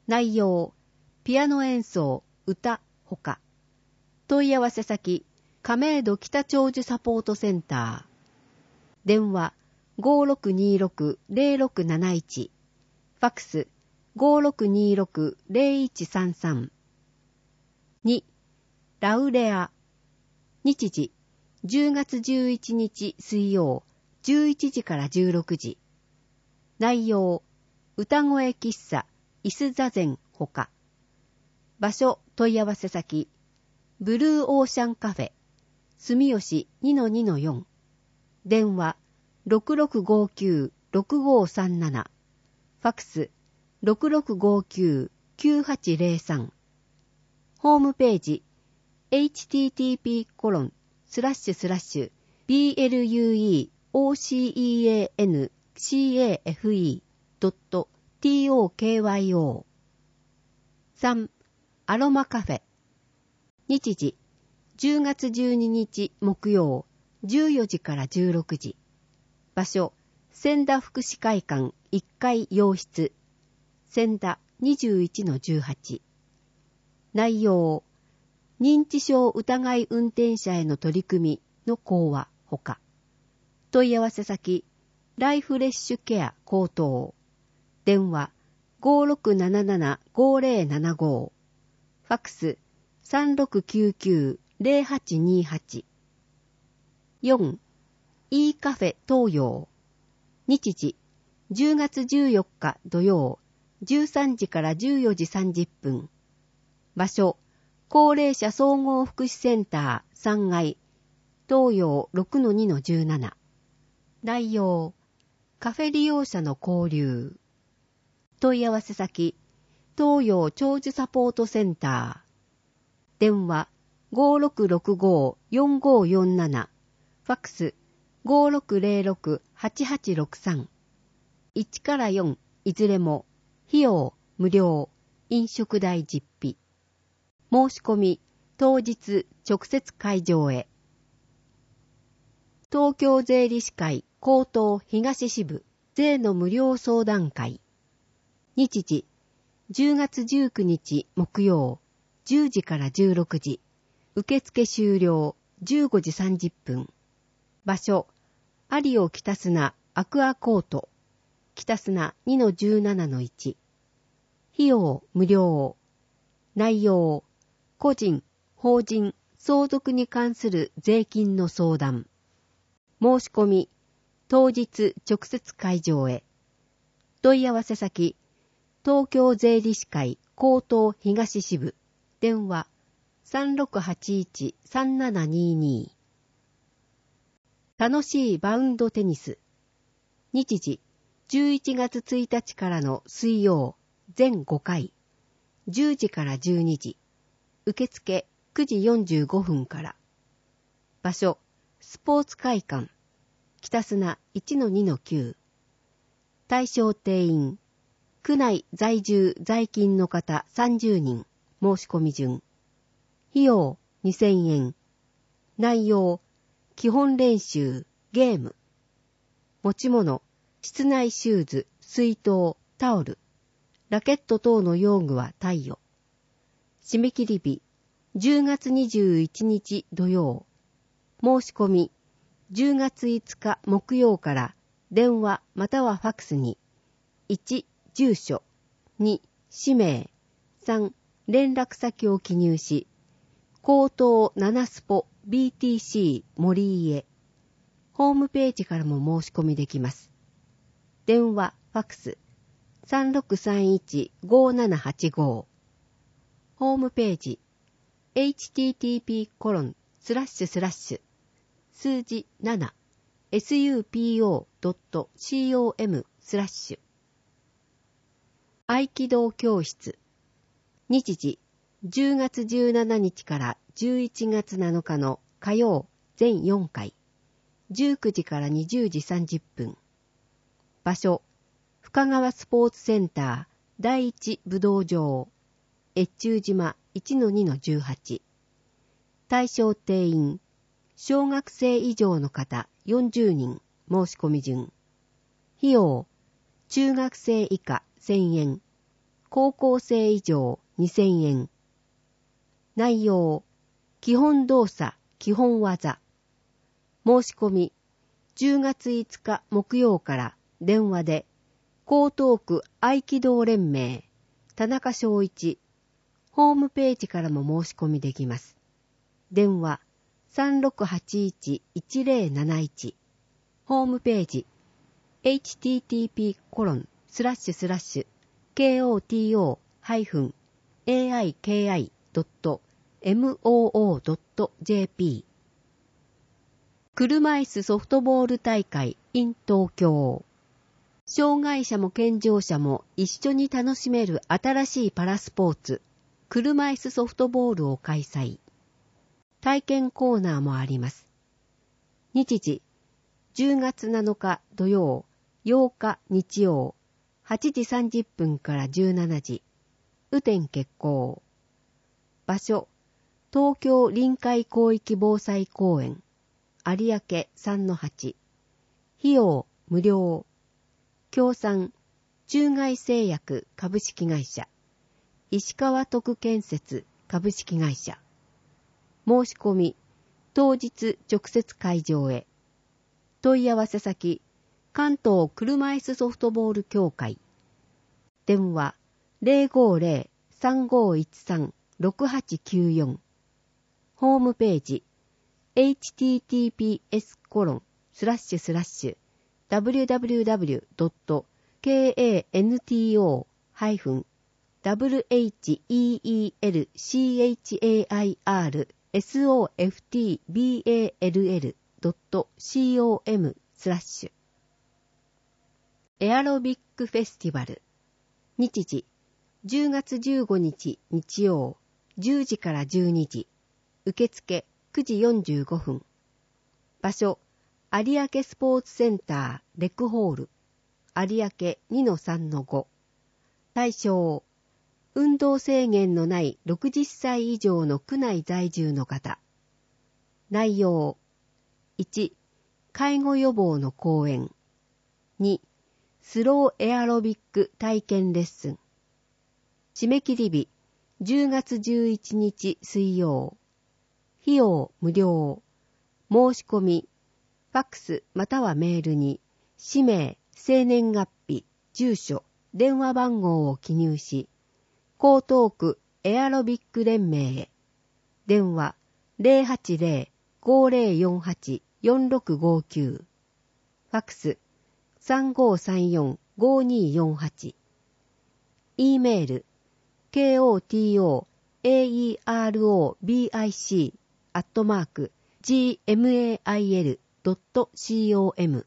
内容、ピアノ演奏、歌、ほか。問い合わせ先、亀戸北長寿サポートセンター。電話、ごろくにろくのぜろろくなないち。ファックス、ごろくにろくのぜろいちさんさん。に、ラウレア。日時、じゅうがつじゅういちにち水曜、じゅういちじからじゅうろくじ。内容、歌声喫茶、椅子座禅ほか。場所、問い合わせ先、ブルーオーシャンカフェ、住吉 にのにのよん。電話、ろくろくごきゅうろくごさんなな。ファックス、ろくろくごきゅうきゅうはちぜろさん。ホームページ、エイチティーティーピーコロンスラッシュスラッシュビーエルユーイーオーシーイーエーエヌシーエーエフイードットティーオーケーワイオー。さん、アロマカフェ。日時、じゅうがつじゅうににち木曜、じゅうよじからじゅうろくじ。場所、千田福祉会館いっかい洋室。千田 にじゅういちのじゅうはち。内容、認知症疑い運転者への取り組みの講話ほか。問い合わせ先、ライフレッシュケア高等。電話、ごろくななななごぜろななご。ファックス、さんろくきゅうきゅうぜろはちにはち。よん、E カフェ東洋。日時、じゅうがつじゅうよっか土曜、じゅうさんじからじゅうよじさんじゅっぷん。場所、高齢者総合福祉センターさんがい、東洋 ろくのにのじゅうなな。内容、カフェ利用者の交流。問い合わせ先、東洋長寿サポートセンター。電話、ごろくろくごよんごよんなな。ファックス、ごろくぜろろくはちはちろくさん。いちからよん、いずれも、費用、無料、飲食代実費。申し込み、当日、直接会場へ。東京税理士会江東東支部税の無料相談会。日時、じゅうがつじゅうくにち木曜、じゅうじからじゅうろくじ。受付終了、じゅうごじさんじゅっぷん。場所、有尾北砂アクアコート。北砂 にのじゅうななのいち。費用無料。内容、個人、法人、相続に関する税金の相談。申し込み、当日直接会場へ。問い合わせ先、東京税理士会江東東支部。電話、さんろくはちいちさんななにに。楽しいバウンドテニス。日時、じゅういちがつついたちからの水曜、全ごかい。じゅうじからじゅうにじ。受付くじよんじゅうごふんから。場所、スポーツ会館。北砂 いちのにのきゅう。対象定員。区内在住在勤の方さんじゅうにん。申し込み順。費用にせんえん。内容、基本練習、ゲーム。持ち物、室内シューズ、水筒、タオル。ラケット等の用具は貸与。締め切り日、じゅうがつにじゅういちにち土曜。申し込み、じゅうがついつか木曜から電話またはファックスに、いち、住所、に、氏名、さん、連絡先を記入し、江東ななスポ ビーティーシー 森井へ。ホームページからも申し込みできます。電話、ファックス、さんろくさんいちごななはちご。ホームページ、エイチティーティーピーコロンスラッシュスラッシュ数字なな エスユーピーオードットコム スラッシュ合気道教室。日時、じゅうがつじゅうしちにちからじゅういちがつなのかの火曜全よんかい。じゅうくじからにじゅうじさんじゅっぷん。場所、深川スポーツセンター第一武道場。越中島 いちのにのじゅうはち。対象定員、小学生以上の方よんじゅうにん。申し込み順。費用、中学生以下せんえん。 高校生以上にせんえん。内容、基本動作、基本技。申し込み、じゅうがついつか木曜から電話で、江東区合気道連盟、田中正一、ホームページからも申し込みできます。電話 さんろくはちいち いちぜろなないち、ホームページ エイチティーティーピーコロンスラッシュスラッシュケーオーティーオーハイフンエーアイケーアイドットエムオーオードットジェーピー 車椅子ソフトボール大会 in 東京。障害者も健常者も一緒に楽しめる新しいパラスポーツ、車椅子ソフトボールを開催。体験コーナーもあります。日時、じゅうがつなのか土曜、ようか日曜、はちじさんじゅっぷんからじゅうしちじ、雨天決行。場所、東京臨海広域防災公園、有明さんのはち。費用無料。協賛、中外製薬株式会社、石川徳建設株式会社。申し込み、当日直接会場へ。問い合わせ先、関東車椅子ソフトボール協会。電話 ゼロごゼロ さんごいちさん ろくはちきゅうよん。ホームページ、エイチティーティーピーエスコロンスラッシュスラッシュダブリューダブリューダブリュードットケーエーエヌティーオーハイフンダブリューエイチイーイーエルシーエイチエーアイアールエスオーエフティービーエーエルエルドットコムスラッシュエアロビックフェスティバル。日時、じゅうがつじゅうごにち日曜、じゅうじからじゅうにじ。受付くじよんじゅうごふん。場所、有明スポーツセンターレクホール、有明 にのさんのご。対象、運動制限のないろくじゅっさい以上の区内在住の方。内容、いち、介護予防の講演。に、スローエアロビック体験レッスン。締め切り日、じゅうがつじゅういちにち水曜。費用無料。申し込み、ファックスまたはメールに、氏名、生年月日、住所、電話番号を記入し、江東区エアロビック連盟へ。電話 ゼロはちゼロ ごゼロよんはち よんろくごきゅう。ファックスさんごさんよん ごによんはち。E メール ケーオーティーオーエーイーアールオービーアイシー アットマーク ジーエムエーアイエルドットコム。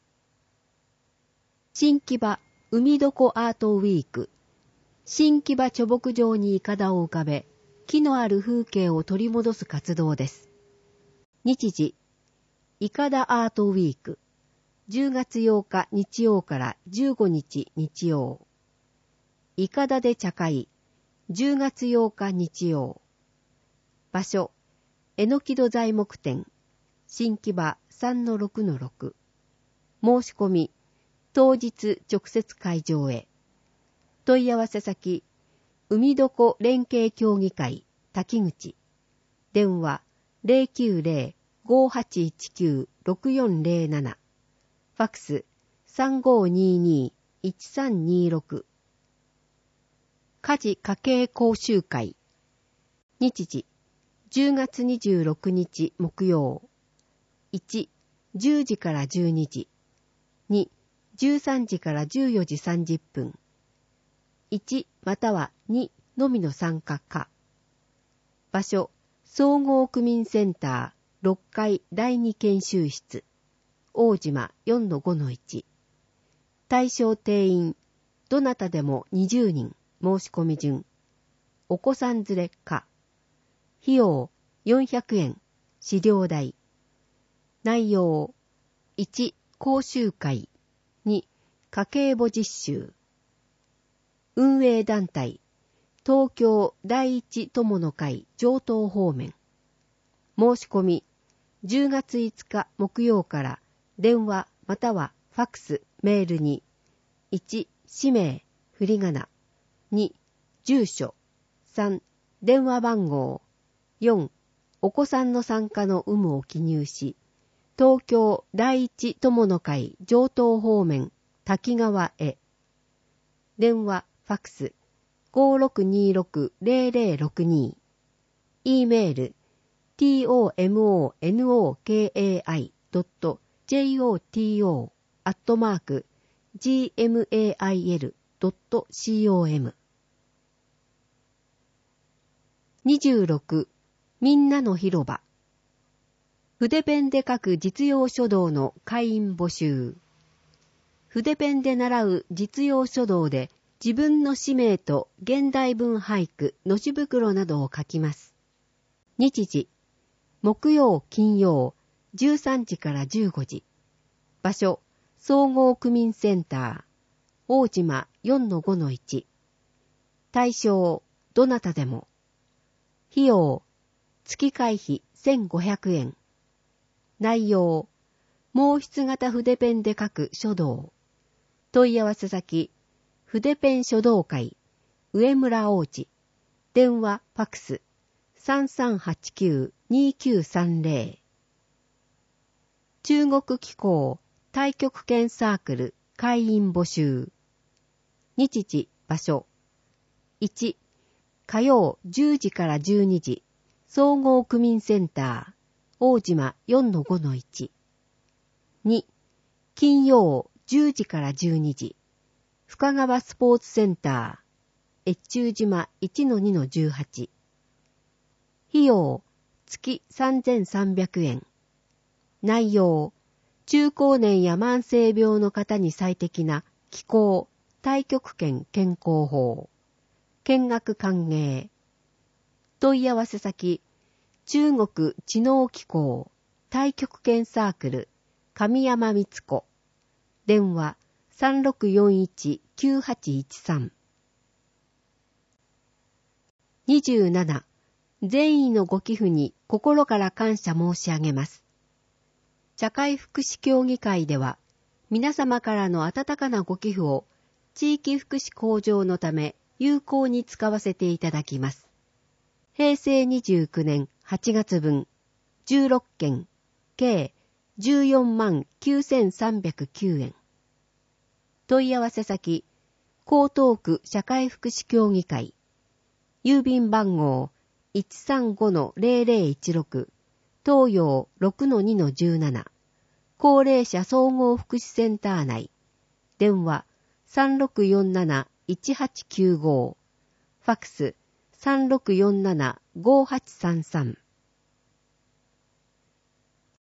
新木場海床アートウィーク。新木場貯木場にイカダを浮かべ、木のある風景を取り戻す活動です。日時、イカダアートウィーク。じゅうがつようか日曜からじゅうごにち日曜。イカダで茶会。じゅうがつようか日曜。場所、えのき戸材木店。新木場 さんのろくのろく。申し込み、当日直接会場へ。問い合わせ先、海床連携協議会、滝口。電話、ゼロきゅうゼロ ごはちいちきゅう ろくよんゼロなな。ファックス、さんごににいちさんにろく。家事家計講習会。日時、じゅうがつにじゅうろくにち木曜。いち、じゅうじからじゅうにじ。に、じゅうさんじからじゅうよじさんじゅっぷん。いちまたはにのみの参加か。場所、総合区民センターろっかいだいに研修室。大島 よんのごのいち。対象定員、どなたでもにじゅうにん、申し込み順。お子さん連れか。費用よんひゃくえん、資料代。内容、いち、講習会。に、家計簿実習。運営団体、東京第一友の会上東方面。申し込み、じゅうがついつか木曜から電話またはファックス、メールに、いち、氏名、振り仮名、に、 住所。さん、電話番号。よん、お子さんの参加の有無を記入し、東京第一友の会上東方面滝川へ。電話、ファックス ごろくにろくぜろぜろろくに。E メール トモノカ ジョト アットマーク ジーエムエーアイエル ドット コム。にじゅうろく、みんなの広場。筆ペンで書く実用書道の会員募集。筆ペンで習う実用書道で自分の氏名と現代文俳句、のし袋などを書きます。日時、木曜、金曜、じゅうさんじからじゅうごじ。場所、総合区民センター、大島 よんのごのいち。対象、どなたでも。費用、月会費せんごひゃくえん。内容、毛筆型筆ペンで書く書道。問い合わせ先、筆ペン書道会、上村大地。電話、ファックス、さんさんはちきゅう にきゅうさんぜろ。中国機構太極拳サークル会員募集。日時、場所。いち、火曜じゅうじからじゅうにじ、総合区民センター、大島 よんのごのいち。に、金曜じゅうじからじゅうにじ、深川スポーツセンター、越中島 いちのにのじゅうはち。費用、月さんぜんさんびゃくえん。内容、中高年や慢性病の方に最適な気功、太極拳健康法。見学歓迎。問い合わせ先、中国知能機構太極拳サークル神山光子。電話 さんろくよんいちきゅうはちいちさん。にじゅうなな、善意のご寄付に心から感謝申し上げます。社会福祉協議会では、皆様からの温かなご寄付を地域福祉向上のため有効に使わせていただきます。へいせいにじゅうきゅうねんはちがつ分、じゅうろっけん、計じゅうよんまんきゅうせんさんびゃくきゅうえん。問い合わせ先、江東区社会福祉協議会。郵便番号 いちさんごのぜろぜろいちろく、東洋 ろくのにのじゅうなな、高齢者総合福祉センター内。電話 さんろくよんなないちはちきゅうご、ファックス さんろくよんななごはちさんさん。